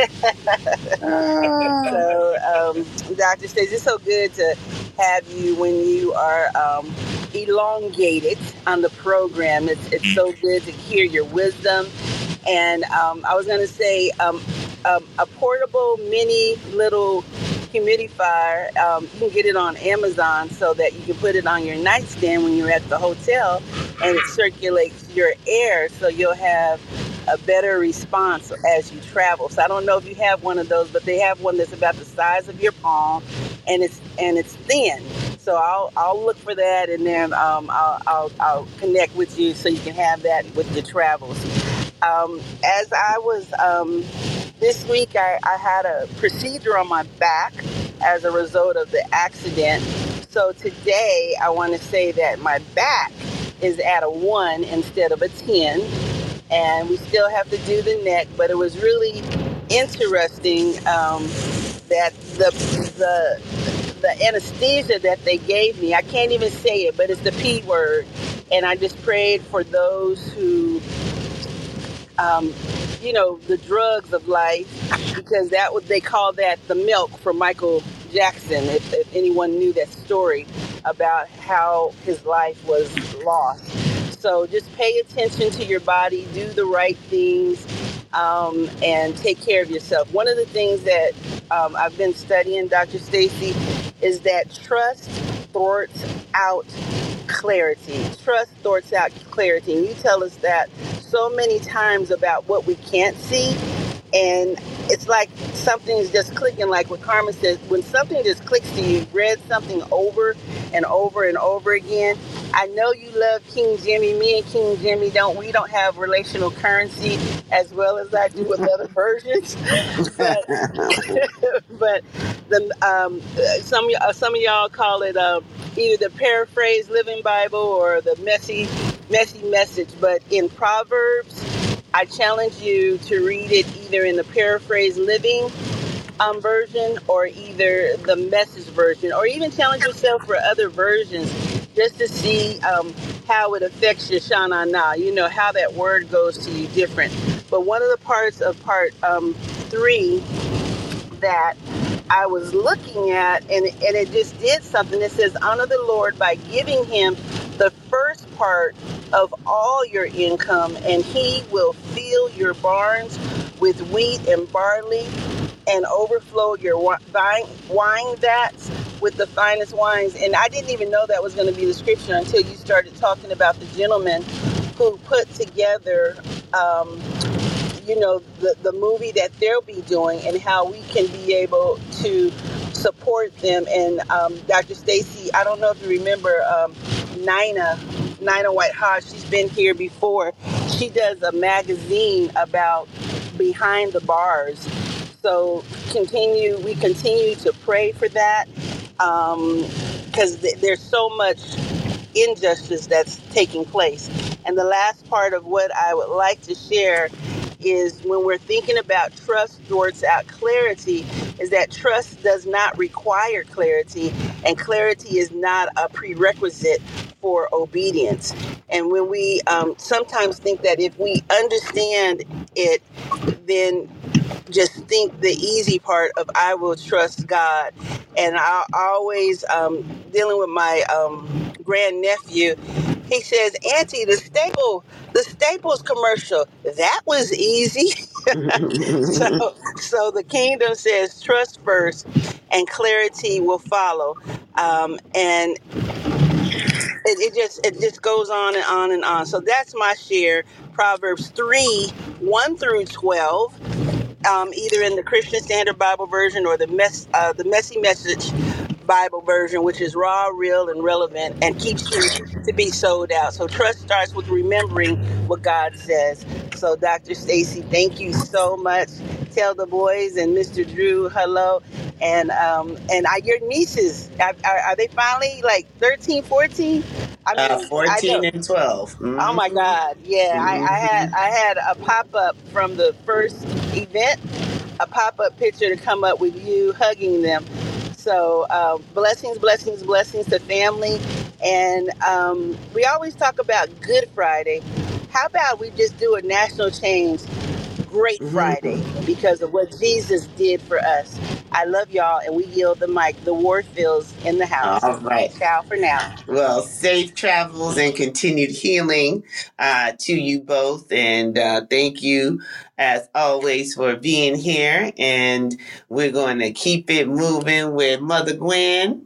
So, um, Doctor Stacey, it's so good to have you when you are um, elongated on the program. It's, it's so good to hear your wisdom. And um, I was going to say um, um, a portable mini little humidifier. Um, you can get it on Amazon so that you can put it on your nightstand when you're at the hotel, and it circulates your air so you'll have a better response as you travel. So I don't know if you have one of those, but they have one that's about the size of your palm, and it's and it's thin. So I'll I'll look for that, and then um, I'll, I'll I'll connect with you so you can have that with your travels. Um, as I was um, this week, I, I had a procedure on my back as a result of the accident. So today, I want to say that my back is at a one instead of a ten, and we still have to do the neck. But it was really interesting um, that the the the anesthesia that they gave me, I can't even say it, but it's the P word, and I just prayed for those who. Um, you know, the drugs of life, because that was, they call that the milk for Michael Jackson, if, if anyone knew that story about how his life was lost. So just pay attention to your body, do the right things, um, and take care of yourself. One of the things that um, I've been studying, Doctor Stacey, is that trust thwarts out clarity. Trust thwarts out clarity. And you tell us that so many times about what we can't see, and it's like something's just clicking, like what Carmen says, when something just clicks to you, you've read something over and over and over again. I know you love King Jimmy. Me and King Jimmy don't, we don't have relational currency as well as I do with other versions. But, but the, um, some, uh, some of y'all call it uh, either the Paraphrase Living Bible or the messy messy message. But in Proverbs, I challenge you to read it either in the Paraphrase Living um, version or either the Message version, or even challenge yourself for other versions. just to see um, how it affects your Shana Na. You know, how that word goes to you different. But one of the parts of part um, three that I was looking at, and, and it just did something. It says, honor the Lord by giving him the first part of all your income, and he will fill your barns with wheat and barley and overflow your wine, wine vats with the finest wines. And I didn't even know that was going to be the scripture until you started talking about the gentleman who put together um, you know, the, the movie that they'll be doing, and how we can be able to support them. And um, Doctor Stacy, I don't know if you remember um, Nina, Nina White Hodge. She's been here before. She does a magazine about behind the bars. So continue, we continue to pray for that, because um, th- there's so much injustice that's taking place. And the last part of what I would like to share is, when we're thinking about trust towards out clarity, is that trust does not require clarity, and clarity is not a prerequisite for obedience. And when we um, sometimes think that if we understand it, then just think the easy part of I will trust God. And I always, um, dealing with my um, grandnephew, he says, Auntie, the staple, the Staples commercial, that was easy. so, so the kingdom says trust first, and clarity will follow. Um, and it, it just it just goes on and on and on. So that's my share. Proverbs three, one through twelve. Um, either in the Christian Standard Bible version or the mess, uh, the Messy Message Bible version, which is raw, real, and relevant, and keeps you to be sold out. So trust starts with remembering what God says. So Doctor Stacy, thank you so much. Tell the boys and Mister Drew hello, and um, and I, your nieces, are, are, are they finally like thirteen, fourteen? I
Uh,
mean, I
fourteen
know.
and twelve.
Oh my
Mm-hmm.
God! Yeah, I, I had
Mm-hmm.
I had a pop up from the first event, a pop up picture to come up with you hugging them. So uh, blessings, blessings, blessings to family, and um, we always talk about Good Friday. How about we just do a national change? Great Friday,
Mm-hmm.
because of what Jesus did for us. I love y'all, and we yield the mic. The Warfields in the house.
All right.
Ciao for now.
Well, safe travels and continued healing uh, to you both. And uh, thank you, as always, for being here. And we're going to keep it moving with Mother Gwen.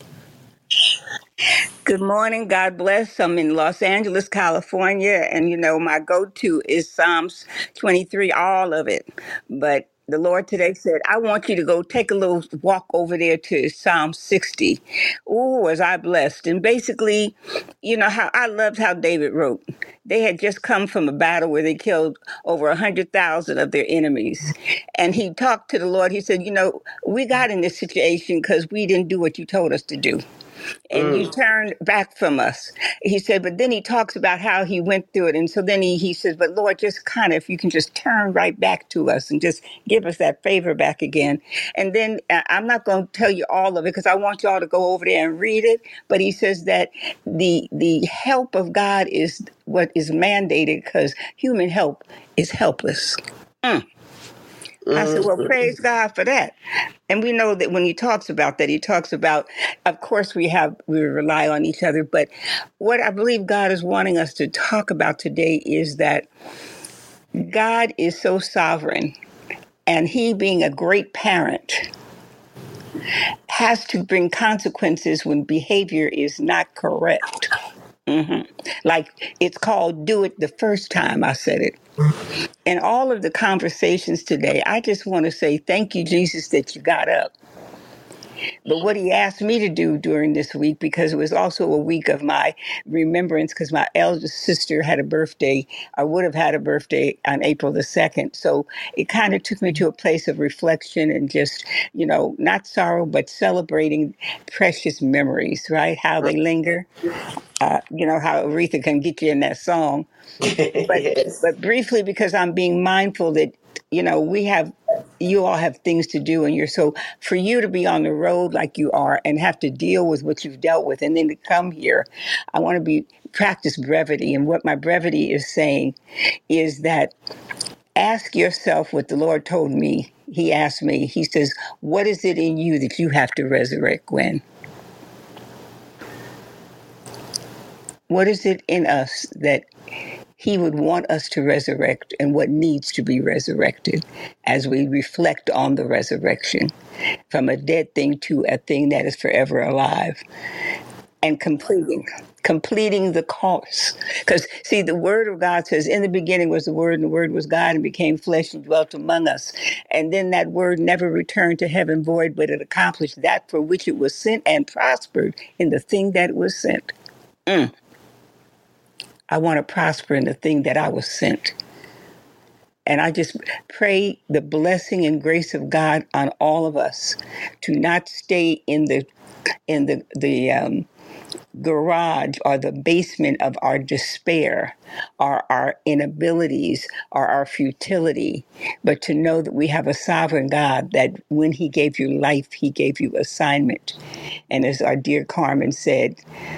Good morning. God bless. I'm in Los Angeles, California. And, you know, my go to is Psalms twenty-three, all of it. But the Lord today said, I want you to go take a little walk over there to Psalm sixty. Ooh, was I blessed. And basically, you know, how I loved how David wrote. They had just come from a battle where they killed over one hundred thousand of their enemies. And he talked to the Lord. He said, you know, we got in this situation because we didn't do what you told us to do, and you
Mm.
turned back from us. He said, but then he talks about how he went through it. And so then he, he says, but Lord, just kind of, if you can just turn right back to us and just give us that favor back again. And then uh, I'm not going to tell you all of it because I want you all to go over there and read it. But he says that the, the help of God is what is mandated because human help is helpless. Mm. I said, well,
Mm.
praise God for that. And we know that when he talks about that, he talks about, of course, we have, we rely on each other. But what I believe God is wanting us to talk about today is that God is so sovereign, and he, being a great parent, has to bring consequences when behavior is not correct. Mm-hmm. Like it's called do it the first time I said it. In all of the conversations today, I just want to say thank you, Jesus, that you got up. But what he asked me to do during this week, because it was also a week of my remembrance, because my eldest sister had a birthday, I would have had a birthday on April the second. So it kind of took me to a place of reflection and just, you know, not sorrow, but celebrating precious memories, right? How they linger. Uh, you know, how Aretha can get you in that song. But
Yes.
but briefly, because I'm being mindful that, you know, we have you all have things to do, and you're so, for you to be on the road like you are and have to deal with what you've dealt with and then to come here, I want to be practice brevity. And what my brevity is saying is that ask yourself what the Lord told me. He asked me, he says, what is it in you that you have to resurrect, Gwen? What is it in us that he would want us to resurrect, and what needs to be resurrected as we reflect on the resurrection from a dead thing to a thing that is forever alive, and completing completing the course. Because see, the word of God says, in the beginning was the word, and the word was God and became flesh and dwelt among us. And then that word never returned to heaven void, but it accomplished that for which it was sent and prospered in the thing that it was sent. Mm. I want to prosper in the thing that I was sent. And I just pray the blessing and grace of God on all of us to not stay in the in the the um, garage or the basement of our despair, or our inabilities, or our futility, but to know that we have a sovereign God, that when he gave you life, he gave you assignment. And as our dear Carmen said,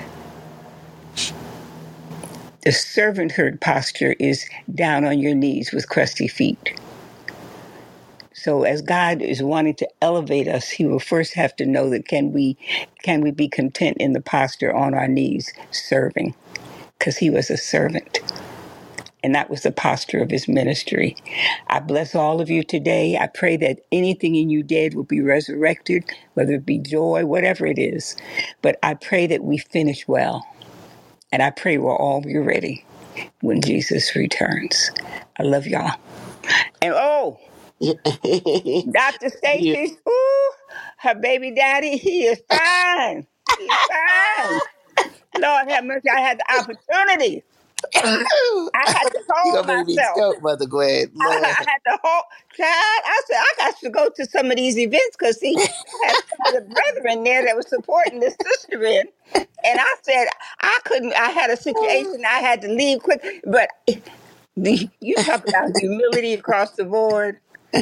the servanthood posture is down on your knees with crusty feet. So as God is wanting to elevate us, he will first have to know that can we can we be content in the posture on our knees serving? Because he was a servant. And that was the posture of his ministry. I bless all of you today. I pray that anything in you dead will be resurrected, whether it be joy, whatever it is. But I pray that we finish well. And I pray we'll all be ready when Jesus returns. I love y'all. And oh, Doctor
You-
Stacy, ooh, her baby daddy, he is fine. He's fine. Lord have mercy. I had the opportunity. I had to
you
hold
gonna make me
myself.
choke, Mother Gwen.
I,
Lord.
I had to hold, child. I said, I got to go to some of these events because, see, I had some of the brethren there that was supporting this sister in. And I said, I couldn't, I had a situation, I had to leave quick. But the, you talk about humility across the board.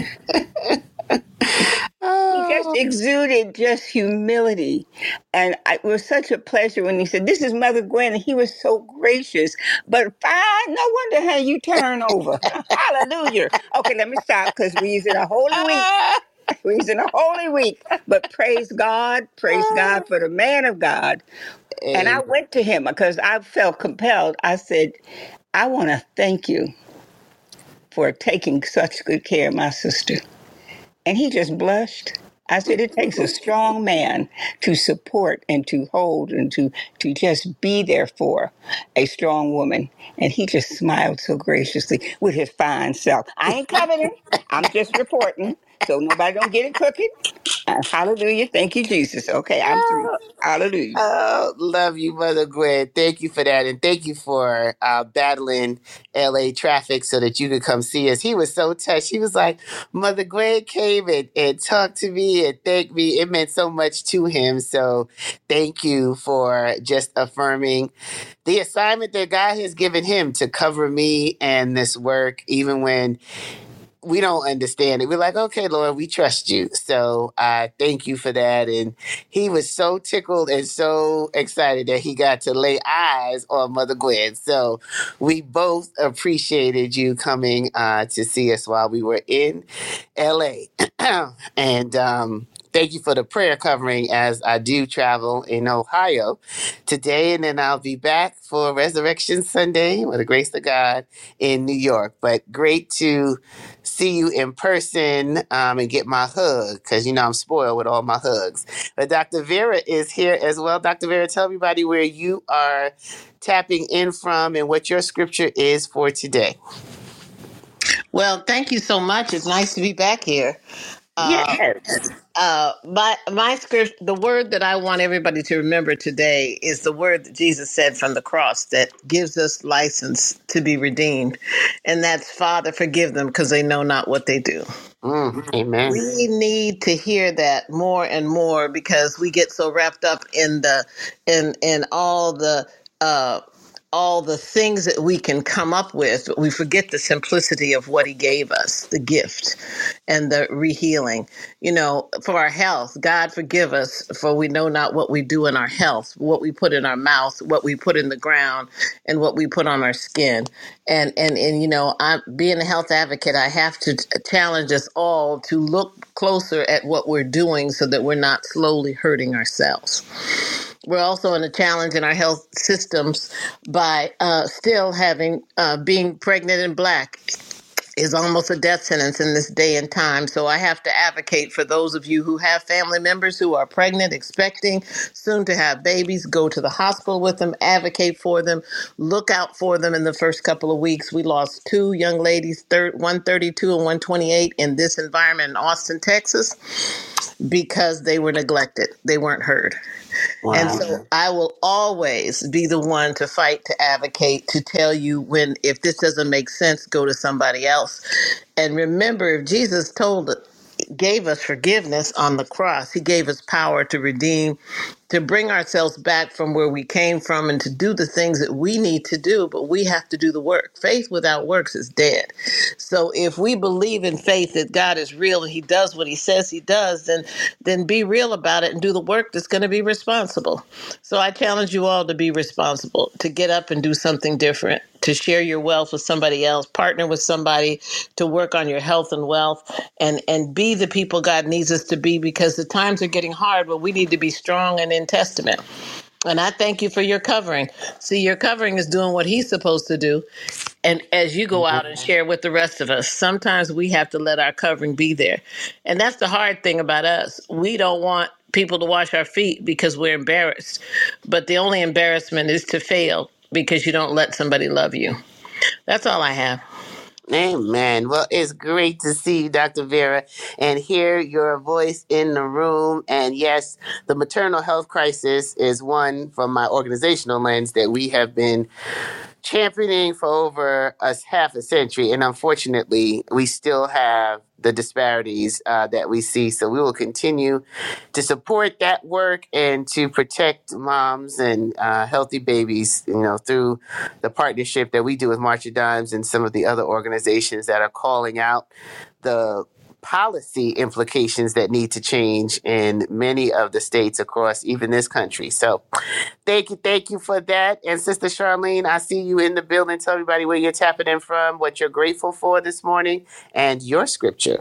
He just
Oh,
exuded just humility. And I, it was such a pleasure when he said, this is Mother Gwen. And he was so gracious. But fine, no wonder how you turn over. Hallelujah. Okay, let me stop because we're in a holy week. We're in a holy week. But praise God. Praise God for the man of God. And I
and
went to him because I felt compelled. I said, I want to thank you for taking such good care of my sister. And he just blushed. I said, it takes a strong man to support and to hold and to, to just be there for a strong woman. And he just smiled so graciously with his fine self. I ain't coveting. I'm just reporting. So nobody don't get it crooked. Uh, hallelujah. Thank you, Jesus. Okay, I'm through. Hallelujah.
oh, love you, Mother Gwen. Thank you for that, and thank you for uh, battling L A traffic so that you could come see us. He was so touched. He was like, Mother Gwen came and, and talked to me and thanked me. It meant so much to him. So thank you for just affirming the assignment that God has given him to cover me and this work, even when we don't understand it. We're like, okay, Lord, we trust you. So I uh, thank you for that. And he was so tickled and so excited that he got to lay eyes on Mother Gwen. So we both appreciated you coming uh, to see us while we were in L A. and um, thank you for the prayer covering as I do travel in Ohio today. And then I'll be back for Resurrection Sunday with the grace of God in New York. But great to see you in person um, and get my hug because, you know, I'm spoiled with all my hugs. But Doctor Vera is here as well. Doctor Vera, tell everybody where you are tapping in from and what your scripture is for today.
Well, thank you so much. It's nice to be back here. Uh,
Yes.
uh, my my script, the word that I want everybody to remember today is the word that Jesus said from the cross that gives us license to be redeemed, and that's Father, forgive them because they know not what they do.
Mm, amen.
We need to hear that more and more because we get so wrapped up in the in in all the uh all the things that we can come up with, but we forget the simplicity of what he gave us, the gift and the rehealing. You know, for our health, God forgive us, for we know not what we do in our health, what we put in our mouth, what we put in the ground, and what we put on our skin. And and and you know, I being a health advocate, I have to t- challenge us all to look closer at what we're doing so that we're not slowly hurting ourselves. We're also in a challenge in our health systems by uh, still having uh, being pregnant and black is almost a death sentence in this day and time. So I have to advocate for those of you who have family members who are pregnant, expecting, soon to have babies. Go to the hospital with them, advocate for them, look out for them in the first couple of weeks. We lost two young ladies, one thirty-two and one twenty-eight, in this environment in Austin, Texas, because they were neglected. They weren't heard. And
Wow.
so I will always be the one to fight, to advocate, to tell you when, if this doesn't make sense, go to somebody else. And remember, if Jesus told, gave us forgiveness on the cross, he gave us power to redeem, to bring ourselves back from where we came from and to do the things that we need to do, but we have to do the work. Faith without works is dead. So if we believe in faith that God is real and he does what he says he does, then then be real about it and do the work that's going to be responsible. So I challenge you all to be responsible, to get up and do something different, to share your wealth with somebody else, partner with somebody to work on your health and wealth, and, and be the people God needs us to be, because the times are getting hard, but we need to be strong and in testament. And I thank you for your covering. See, your covering is doing what he's supposed to do. And as you go out and share with the rest of us, sometimes we have to let our covering be there. And that's the hard thing about us. We don't want people to wash our feet because we're embarrassed. But the only embarrassment is to fail because you don't let somebody love you. That's all I have.
Amen. Well, it's great to see you, Doctor Vera, and hear your voice in the room. And yes, the maternal health crisis is one from my organizational lens that we have been championing for over a half a century. And unfortunately, we still have the disparities uh, that we see. So we will continue to support that work and to protect moms and uh, healthy babies, you know, through the partnership that we do with March of Dimes and some of the other organizations that are calling out the policy implications that need to change in many of the states across even this country. So thank you. Thank you for that. And Sister Charlene, I see you in the building. Tell everybody where you're tapping in from, what you're grateful for this morning, and your scripture.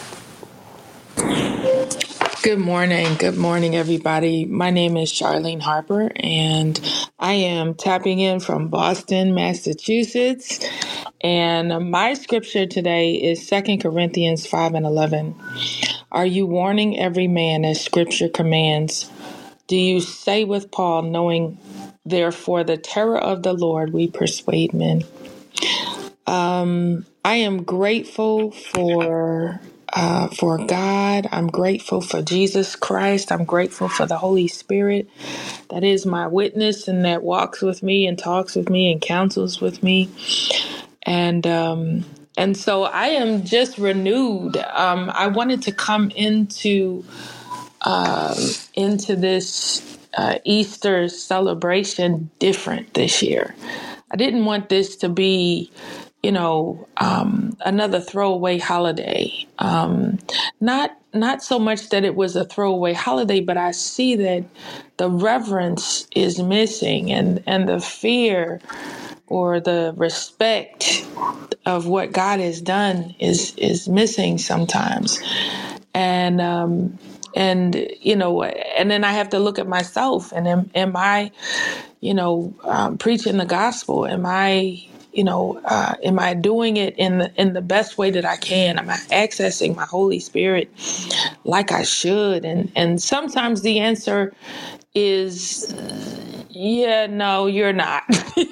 Good morning. Good morning, everybody. My name is Charlene Harper, and I am tapping in from Boston, Massachusetts. And my scripture today is Second Corinthians five and eleven. Are you warning every man as scripture commands? Do you say with Paul, knowing therefore the terror of the Lord, we persuade men? Um, I am grateful for uh, for God. I'm grateful for Jesus Christ. I'm grateful for the Holy Spirit that is my witness and that walks with me and talks with me and counsels with me. And um, and so I am just renewed. Um, I wanted to come into um, into this uh, Easter celebration different this year. I didn't want this to be, you know, um, another throwaway holiday. Um, not not so much that it was a throwaway holiday, but I see that the reverence is missing, and and the fear or the respect of what God has done is is missing sometimes. And um, and you know, and then I have to look at myself, and am, am I, you know, um, preaching the gospel? Am I, you know, uh, am I doing it in the in the best way that I can? Am I accessing my Holy Spirit like I should? And and sometimes the answer is, yeah, no, you're not.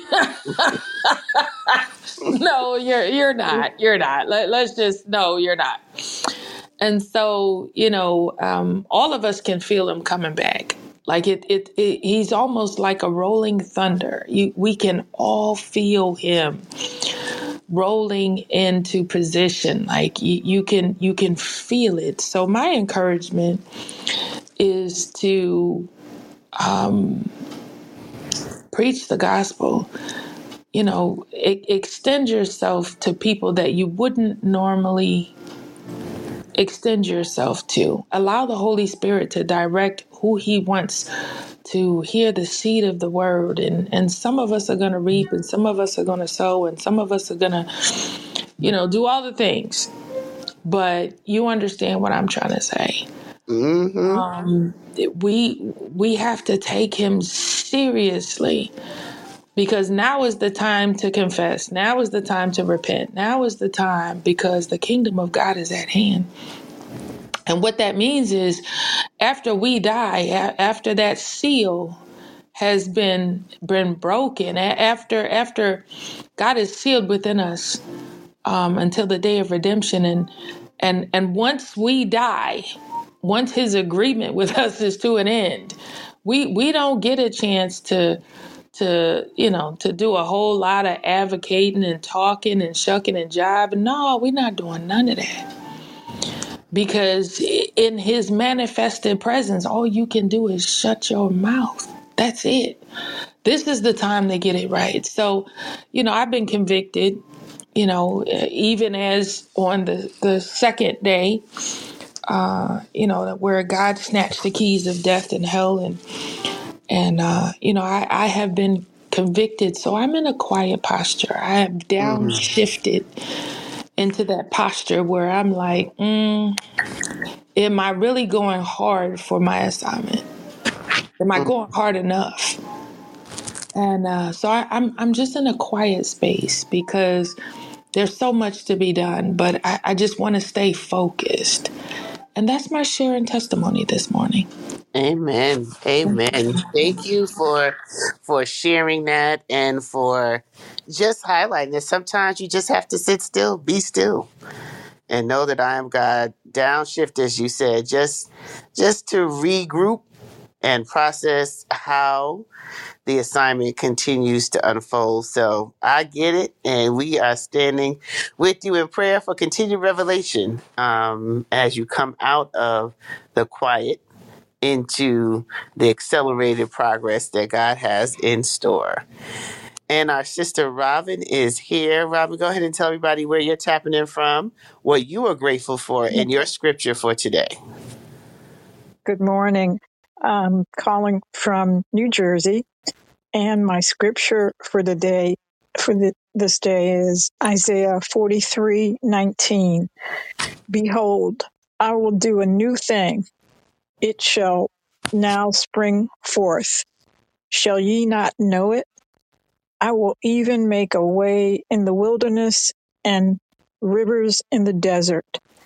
no, you're you're not. You're not. Let, let's just no, you're not. And so, you know, um, all of us can feel him coming back. Like it, it, it he's almost like a rolling thunder. You, we can all feel him rolling into position. Like you, you can, you can feel it. So my encouragement is to um, preach the gospel. you know, e- extend yourself to people that you wouldn't normally extend yourself to. Allow the Holy Spirit to direct who he wants to hear the seed of the word. And, and some of us are going to reap, and some of us are going to sow, and some of us are going to, you know, do all the things. But you understand what I'm trying to say.
Mm-hmm.
Um, we we have to take him seriously, because now is the time to confess. Now is the time to repent. Now is the time, because the kingdom of God is at hand. And what that means is, after we die, after that seal has been been broken, after after God is sealed within us um, until the day of redemption, and and and once we die, once His agreement with us is to an end, we we don't get a chance to to you know to do a whole lot of advocating and talking and shucking and jiving. No, we're not doing none of that. Because in his manifested presence, all you can do is shut your mouth. That's it. This is the time to get it right. So, you know, I've been convicted, you know, even as on the, the second day, uh, you know, where God snatched the keys of death and hell. And, and uh, you know, I, I have been convicted. So I'm in a quiet posture. I have downshifted into that posture where I'm like, mm, am I really going hard for my assignment? Am I going hard enough? And uh, so I, I'm I'm just in a quiet space, because there's so much to be done, but I, I just want to stay focused. And that's my share and testimony this morning.
Amen. Amen. Thank you for for sharing that and for just highlighting that sometimes you just have to sit still, be still, and know that I am God. Downshift, as you said, just just to regroup and process how the assignment continues to unfold. So I get it, and we are standing with you in prayer for continued revelation um, as you come out of the quiet into the accelerated progress that God has in store. And our sister Robin is here. Robin, go ahead and tell everybody where you're tapping in from, what you are grateful for, and your scripture for today.
Good morning. I'm calling from New Jersey, and my scripture for the day for the, this day is Isaiah forty-three nineteen. Behold, I will do a new thing; it shall now spring forth. Shall ye not know it? I will even make a way in the wilderness and rivers in the desert.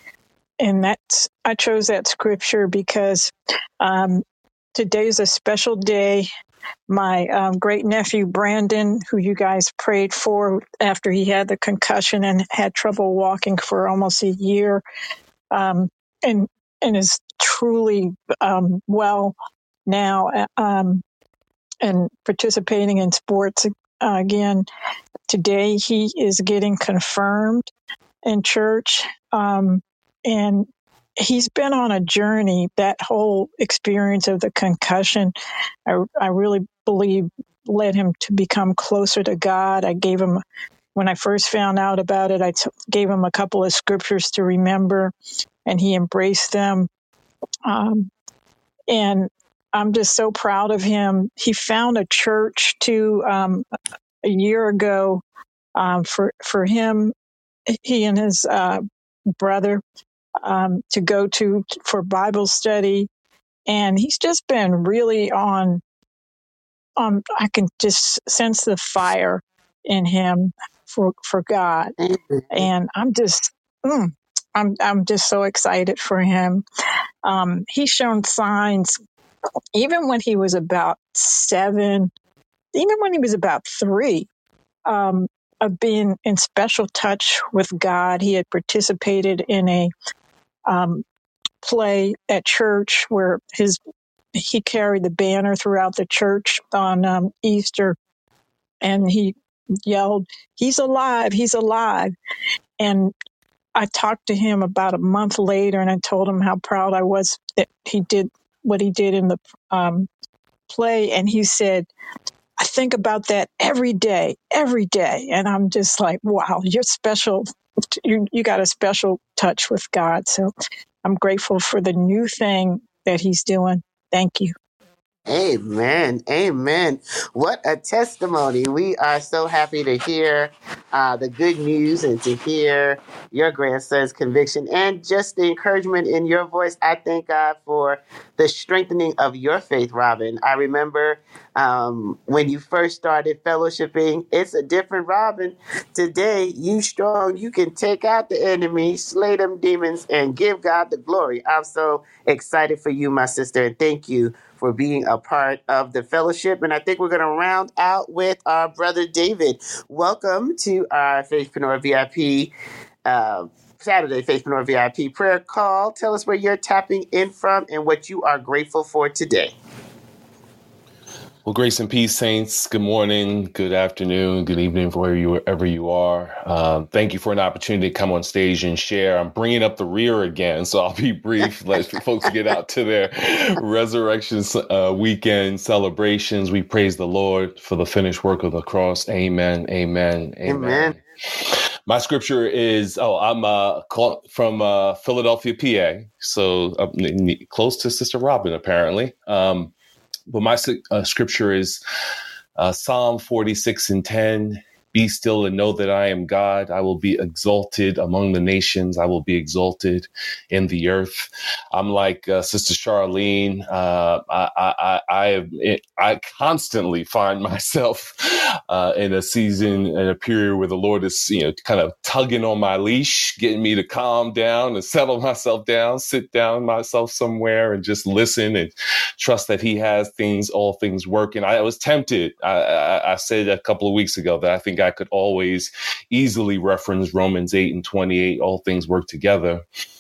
And that's, I chose that scripture because um, today's a special day. My um, great nephew Brandon, who you guys prayed for after he had the concussion and had trouble walking for almost a year, um, and and is truly um, well now, um, and participating in sports uh, again. Today he is getting confirmed in church, um, and he's been on a journey. That whole experience of the concussion, I, I really believe, led him to become closer to God. I gave him, when I first found out about it, I t- gave him a couple of scriptures to remember, and he embraced them. Um, and I'm just so proud of him. He found a church too um, a year ago. Um, for for him, he and his uh, brother um, to go to for Bible study, and he's just been really on. On, I can just sense the fire in him for for God, and I'm just, mm, I'm I'm just so excited for him. Um, he's shown signs even when he was about seven, even when he was about three. Um, of being in special touch with God. He had participated in a um, play at church where his he carried the banner throughout the church on um, Easter, and he yelled, "He's alive! He's alive!" And I talked to him about a month later, and I told him how proud I was that he did what he did in the um, play, and he said, "I think about that every day, every day. And I'm just like, wow, you're special. You, you got a special touch with God. So I'm grateful for the new thing that he's doing. Thank you.
Amen. Amen. What a testimony. We are so happy to hear uh, the good news and to hear your grandson's conviction and just the encouragement in your voice. I thank God for the strengthening of your faith, Robin. I remember um, when you first started fellowshipping, it's a different Robin. Today, you strong. You can take out the enemy, slay them demons, and give God the glory. I'm so excited for you, my sister, and thank you for being a part of the fellowship. And I think we're going to round out with our brother David. Welcome to our Faithpreneur V I P, uh, Saturday Faithpreneur V I P prayer call. Tell us where you're tapping in from and what you are grateful for today.
Well, grace and peace, saints. Good morning, good afternoon, good evening, wherever you are. Um, thank you for an opportunity to come on stage and share. I'm bringing up the rear again, so I'll be brief. Let folks get out to their resurrection uh, weekend celebrations. We praise the Lord for the finished work of the cross. Amen, amen, amen.
Amen.
My scripture is, oh, I'm uh, from uh, Philadelphia, P A, so uh, close to Sister Robin, apparently. Um, But my uh, scripture is uh, Psalm forty-six and ten. Be still and know that I am God. I will be exalted among the nations. I will be exalted in the earth. I'm like uh, Sister Charlene. Uh, I, I, I, I, I constantly find myself uh, in a season, in a period where the Lord is, you know, kind of tugging on my leash, getting me to calm down and settle myself down, sit down myself somewhere and just listen and trust that he has things, all things working. I was tempted. I, I, I said a couple of weeks ago that I think I could always easily reference Romans eight and twenty-eight, all things work together.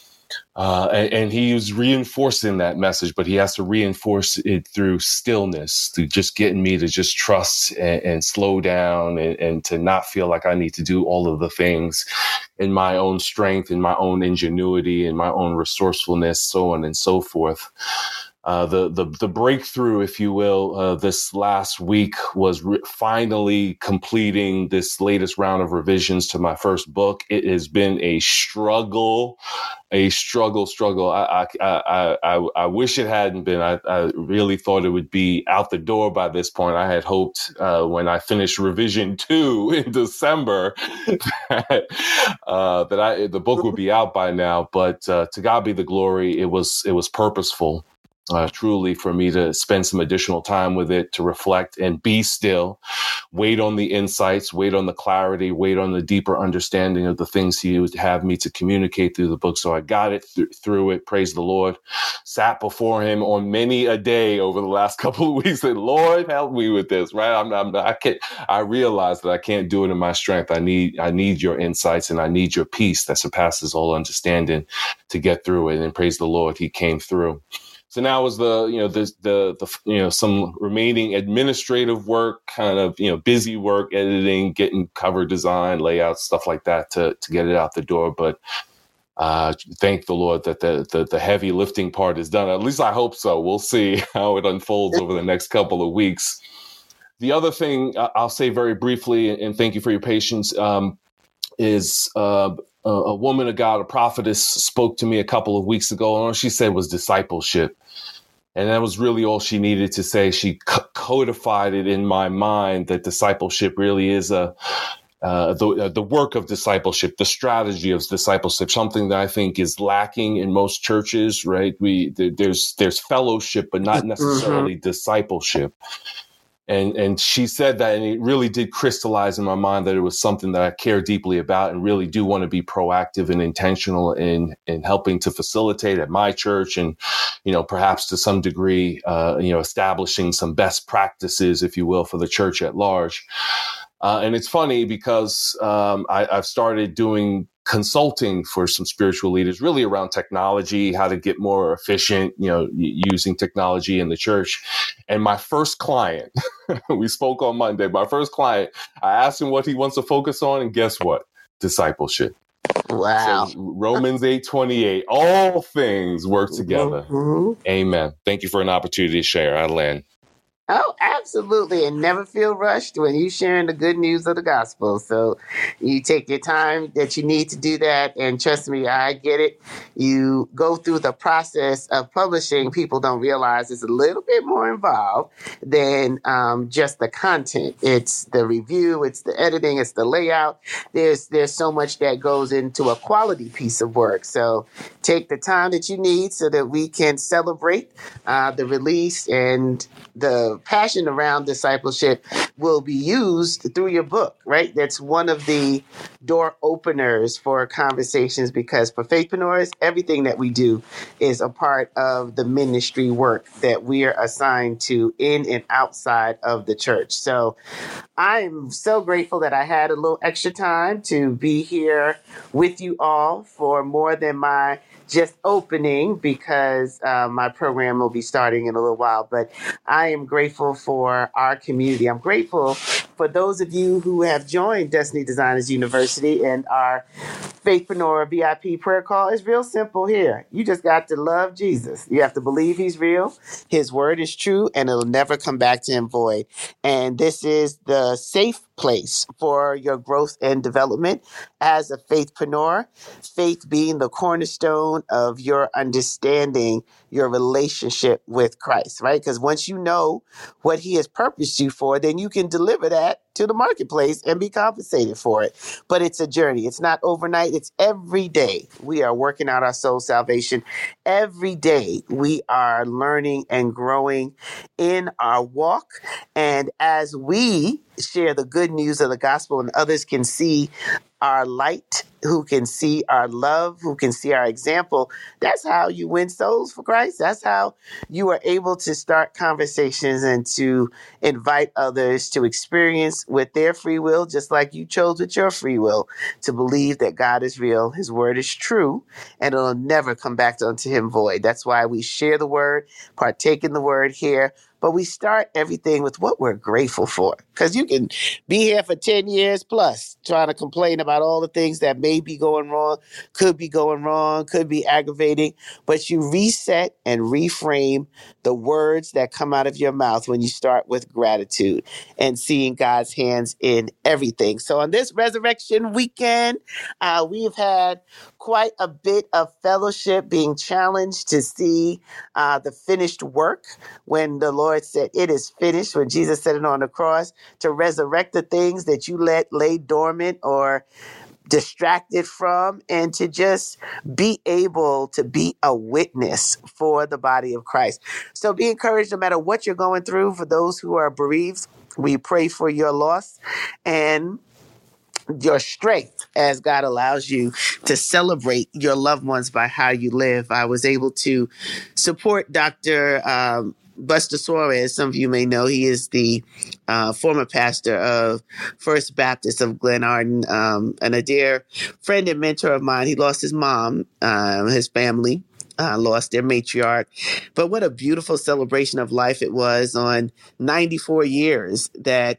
Uh, and, and he was reinforcing that message, but he has to reinforce it through stillness, through just getting me to just trust and, and slow down and, and to not feel like I need to do all of the things in my own strength, in my own ingenuity, in my own resourcefulness, so on and so forth. Uh, the, the, the breakthrough, if you will, uh, this last week was re- finally completing this latest round of revisions to my first book. It has been a struggle, a struggle, struggle. I, I, I, I, I wish it hadn't been. I, I really thought it would be out the door by this point. I had hoped, uh, when I finished revision two in December that, uh, that I, the book would be out by now, but, uh, to God be the glory. It was, it was purposeful. Uh, truly for me to spend some additional time with it, to reflect and be still, wait on the insights, wait on the clarity, wait on the deeper understanding of the things he would have me to communicate through the book. So I got it th- through it. Praise the Lord. Sat before him on many a day over the last couple of weeks. Said, Lord, help me with this. Right? I'm, I'm, I can't. I realize that I can't do it in my strength. I need. I need your insights and I need your peace that surpasses all understanding to get through it. And praise the Lord, he came through. So now is the, you know, the, the, the, you know, some remaining administrative work, kind of, you know, busy work, editing, getting cover design, layout, stuff like that to, to get it out the door. But uh, thank the Lord that the, the, the heavy lifting part is done. At least I hope so. We'll see how it unfolds over the next couple of weeks. The other thing I'll say very briefly, and thank you for your patience, um, is uh, a, a woman of God, a prophetess, spoke to me a couple of weeks ago, and all she said was discipleship. And that was really all she needed to say. She c- codified it in my mind that discipleship really is a uh, the uh, the work of discipleship, the strategy of discipleship, something that I think is lacking in most churches. Right? We th- there's there's fellowship, but not necessarily mm-hmm. discipleship. And and she said that, and it really did crystallize in my mind that it was something that I care deeply about and really do want to be proactive and intentional in in helping to facilitate at my church, and, you know, perhaps to some degree, uh, you know, establishing some best practices, if you will, for the church at large. Uh, and it's funny because um, I, I've started doing consulting for some spiritual leaders, really around technology, how to get more efficient, you know, using technology in the church. And my first client, we spoke on Monday, my first client, I asked him what he wants to focus on, and guess what? Discipleship.
Wow.
So Romans eight twenty-eight, all things work together. Mm-hmm. Amen. Thank you for an opportunity to share. I land.
Oh, Absolutely, and never feel rushed when you sharing the good news of the gospel. So you take your time that you need to do that, and trust me, I get it. You go through the process of publishing. People don't realize it's a little bit more involved than um, just the content. It's the review, it's the editing, it's the layout. There's there's so much that goes into a quality piece of work. So take the time that you need so that we can celebrate uh, the release, and the passion around discipleship will be used through your book, right? That's one of the door openers for conversations, because for Faithpreneurs, everything that we do is a part of the ministry work that we are assigned to in and outside of the church. So I'm so grateful that I had a little extra time to be here with you all for more than my just opening, because uh, my program will be starting in a little while. But I am grateful for our community. I'm grateful for those of you who have joined Destiny Designers University, and our Faithpreneur V I P prayer call is real simple here. You just got to love Jesus. You have to believe he's real. His word is true, and it'll never come back to him void. And this is the safe place for your growth and development as a faithpreneur, faith being the cornerstone of your understanding your relationship with Christ, right? Because once you know what he has purposed you for, then you can deliver that to the marketplace and be compensated for it. But it's a journey. It's not overnight. It's every day. We are working out our soul salvation. Every day we are learning and growing in our walk. And as we share the good news of the gospel and others can see our light, who can see our love, who can see our example, that's how you win souls for Christ. That's how you are able to start conversations and to invite others to experience with their free will, just like you chose with your free will, to believe that God is real, his word is true, and it'll never come back unto him void. That's why we share the word, partake in the word here. But we start everything with what we're grateful for. Because you can be here for ten years plus trying to complain about all the things that may be going wrong, could be going wrong, could be aggravating. But you reset and reframe the words that come out of your mouth when you start with gratitude and seeing God's hands in everything. So on this resurrection weekend, uh, we've had quite a bit of fellowship, being challenged to see uh, the finished work when the Lord said, it is finished, when Jesus said it on the cross, to resurrect the things that you let lay dormant or distracted from, and to just be able to be a witness for the body of Christ. So be encouraged no matter what you're going through. For those who are bereaved, we pray for your loss and your strength as God allows you to celebrate your loved ones by how you live. I was able to support Doctor Um, Buster Suarez. Some of you may know he is the uh, former pastor of First Baptist of Glenarden, um, and a dear friend and mentor of mine. He lost his mom, uh, his family. Uh, lost their matriarch. But what a beautiful celebration of life it was on ninety-four years that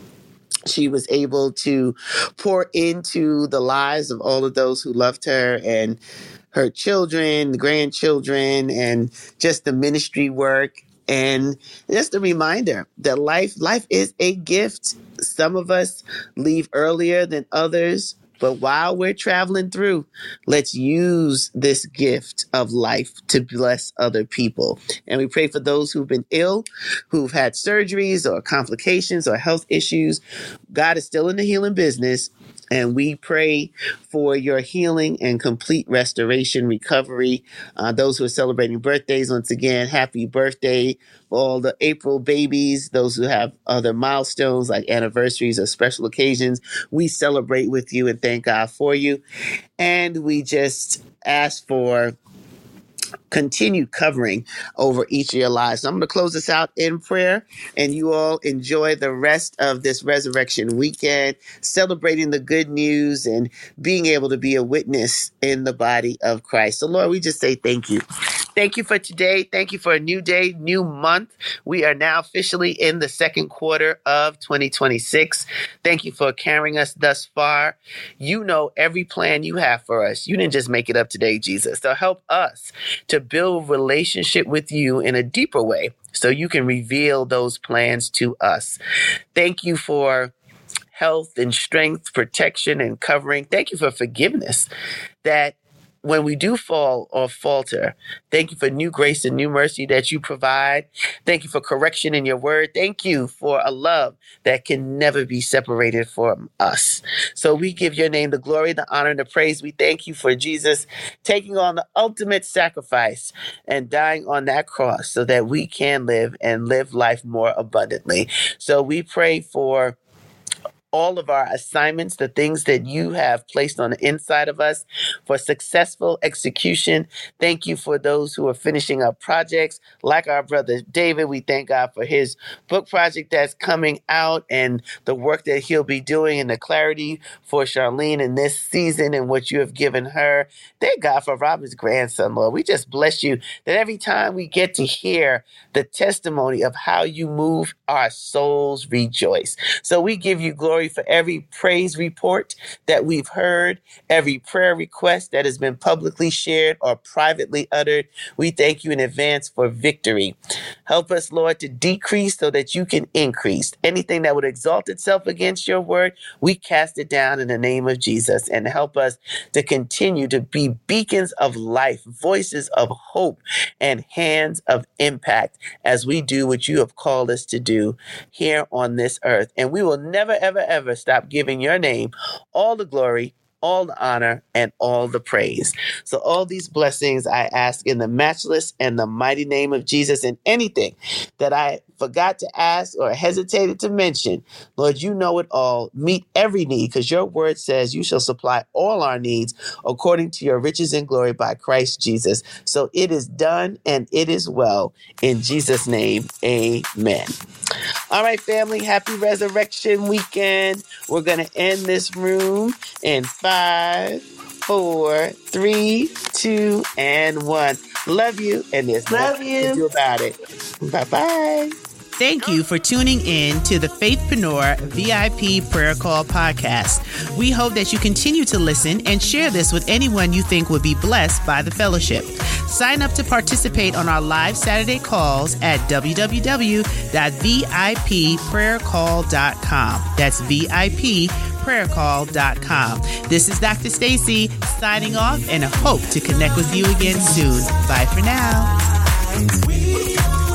she was able to pour into the lives of all of those who loved her, and her children, grandchildren, and just the ministry work. And just a reminder that life, life is a gift. Some of us leave earlier than others, but while we're traveling through, let's use this gift of life to bless other people. And we pray for those who've been ill, who've had surgeries or complications or health issues. God is still in the healing business. And we pray for your healing and complete restoration, recovery. Uh, those who are celebrating birthdays, once again, happy birthday. For all the April babies, those who have other milestones like anniversaries or special occasions, we celebrate with you and thank God for you. And we just ask for continued covering over each of your lives. So I'm going to close this out in prayer, and you all enjoy the rest of this resurrection weekend, celebrating the good news and being able to be a witness in the body of Christ. So Lord, we just say thank you. Thank you for today. Thank you for a new day, new month. We are now officially in the second quarter of twenty twenty-six. Thank you for carrying us thus far. You know every plan you have for us. You didn't just make it up today, Jesus. So help us to build relationship with you in a deeper way so you can reveal those plans to us. Thank you for health and strength, protection and covering. Thank you for forgiveness, that when we do fall or falter, thank you for new grace and new mercy that you provide. Thank you for correction in your word. Thank you for a love that can never be separated from us. So we give your name the glory, the honor, and the praise. We thank you for Jesus taking on the ultimate sacrifice and dying on that cross so that we can live and live life more abundantly. So we pray for all of our assignments, the things that you have placed on the inside of us for successful execution. Thank you for those who are finishing up projects like our brother David. We thank God for his book project that's coming out and the work that he'll be doing and the clarity for Charlene in this season and what you have given her. Thank God for Robin's grandson, Lord. We just bless you that every time we get to hear the testimony of how you move, our souls rejoice. So we give you glory for every praise report that we've heard, every prayer request that has been publicly shared or privately uttered. We thank you in advance for victory. Help us, Lord, to decrease so that you can increase. Anything that would exalt itself against your word, we cast it down in the name of Jesus, and help us to continue to be beacons of life, voices of hope, and hands of impact as we do what you have called us to do here on this earth. And we will never, ever, ever stop giving your name all the glory, all the honor, and all the praise. So all these blessings I ask in the matchless and the mighty name of Jesus. And anything that I forgot to ask or hesitated to mention, Lord, you know it all. Meet every need, because your word says you shall supply all our needs according to your riches and glory by Christ Jesus. So it is done and it is well. In Jesus' name, amen. All right, family, happy Resurrection Weekend. We're going to end this room in five, four, three, two, and one. Love you, and there's
Love
nothing
you.
to do about it. Bye-bye.
Thank you for tuning in to the Faithpreneur V I P Prayer Call podcast. We hope that you continue to listen and share this with anyone you think would be blessed by the fellowship. Sign up to participate on our live Saturday calls at w w w dot v i p prayer call dot com. That's V I P prayer call dot com. This is Doctor Stacy signing off, and I hope to connect with you again soon. Bye for now.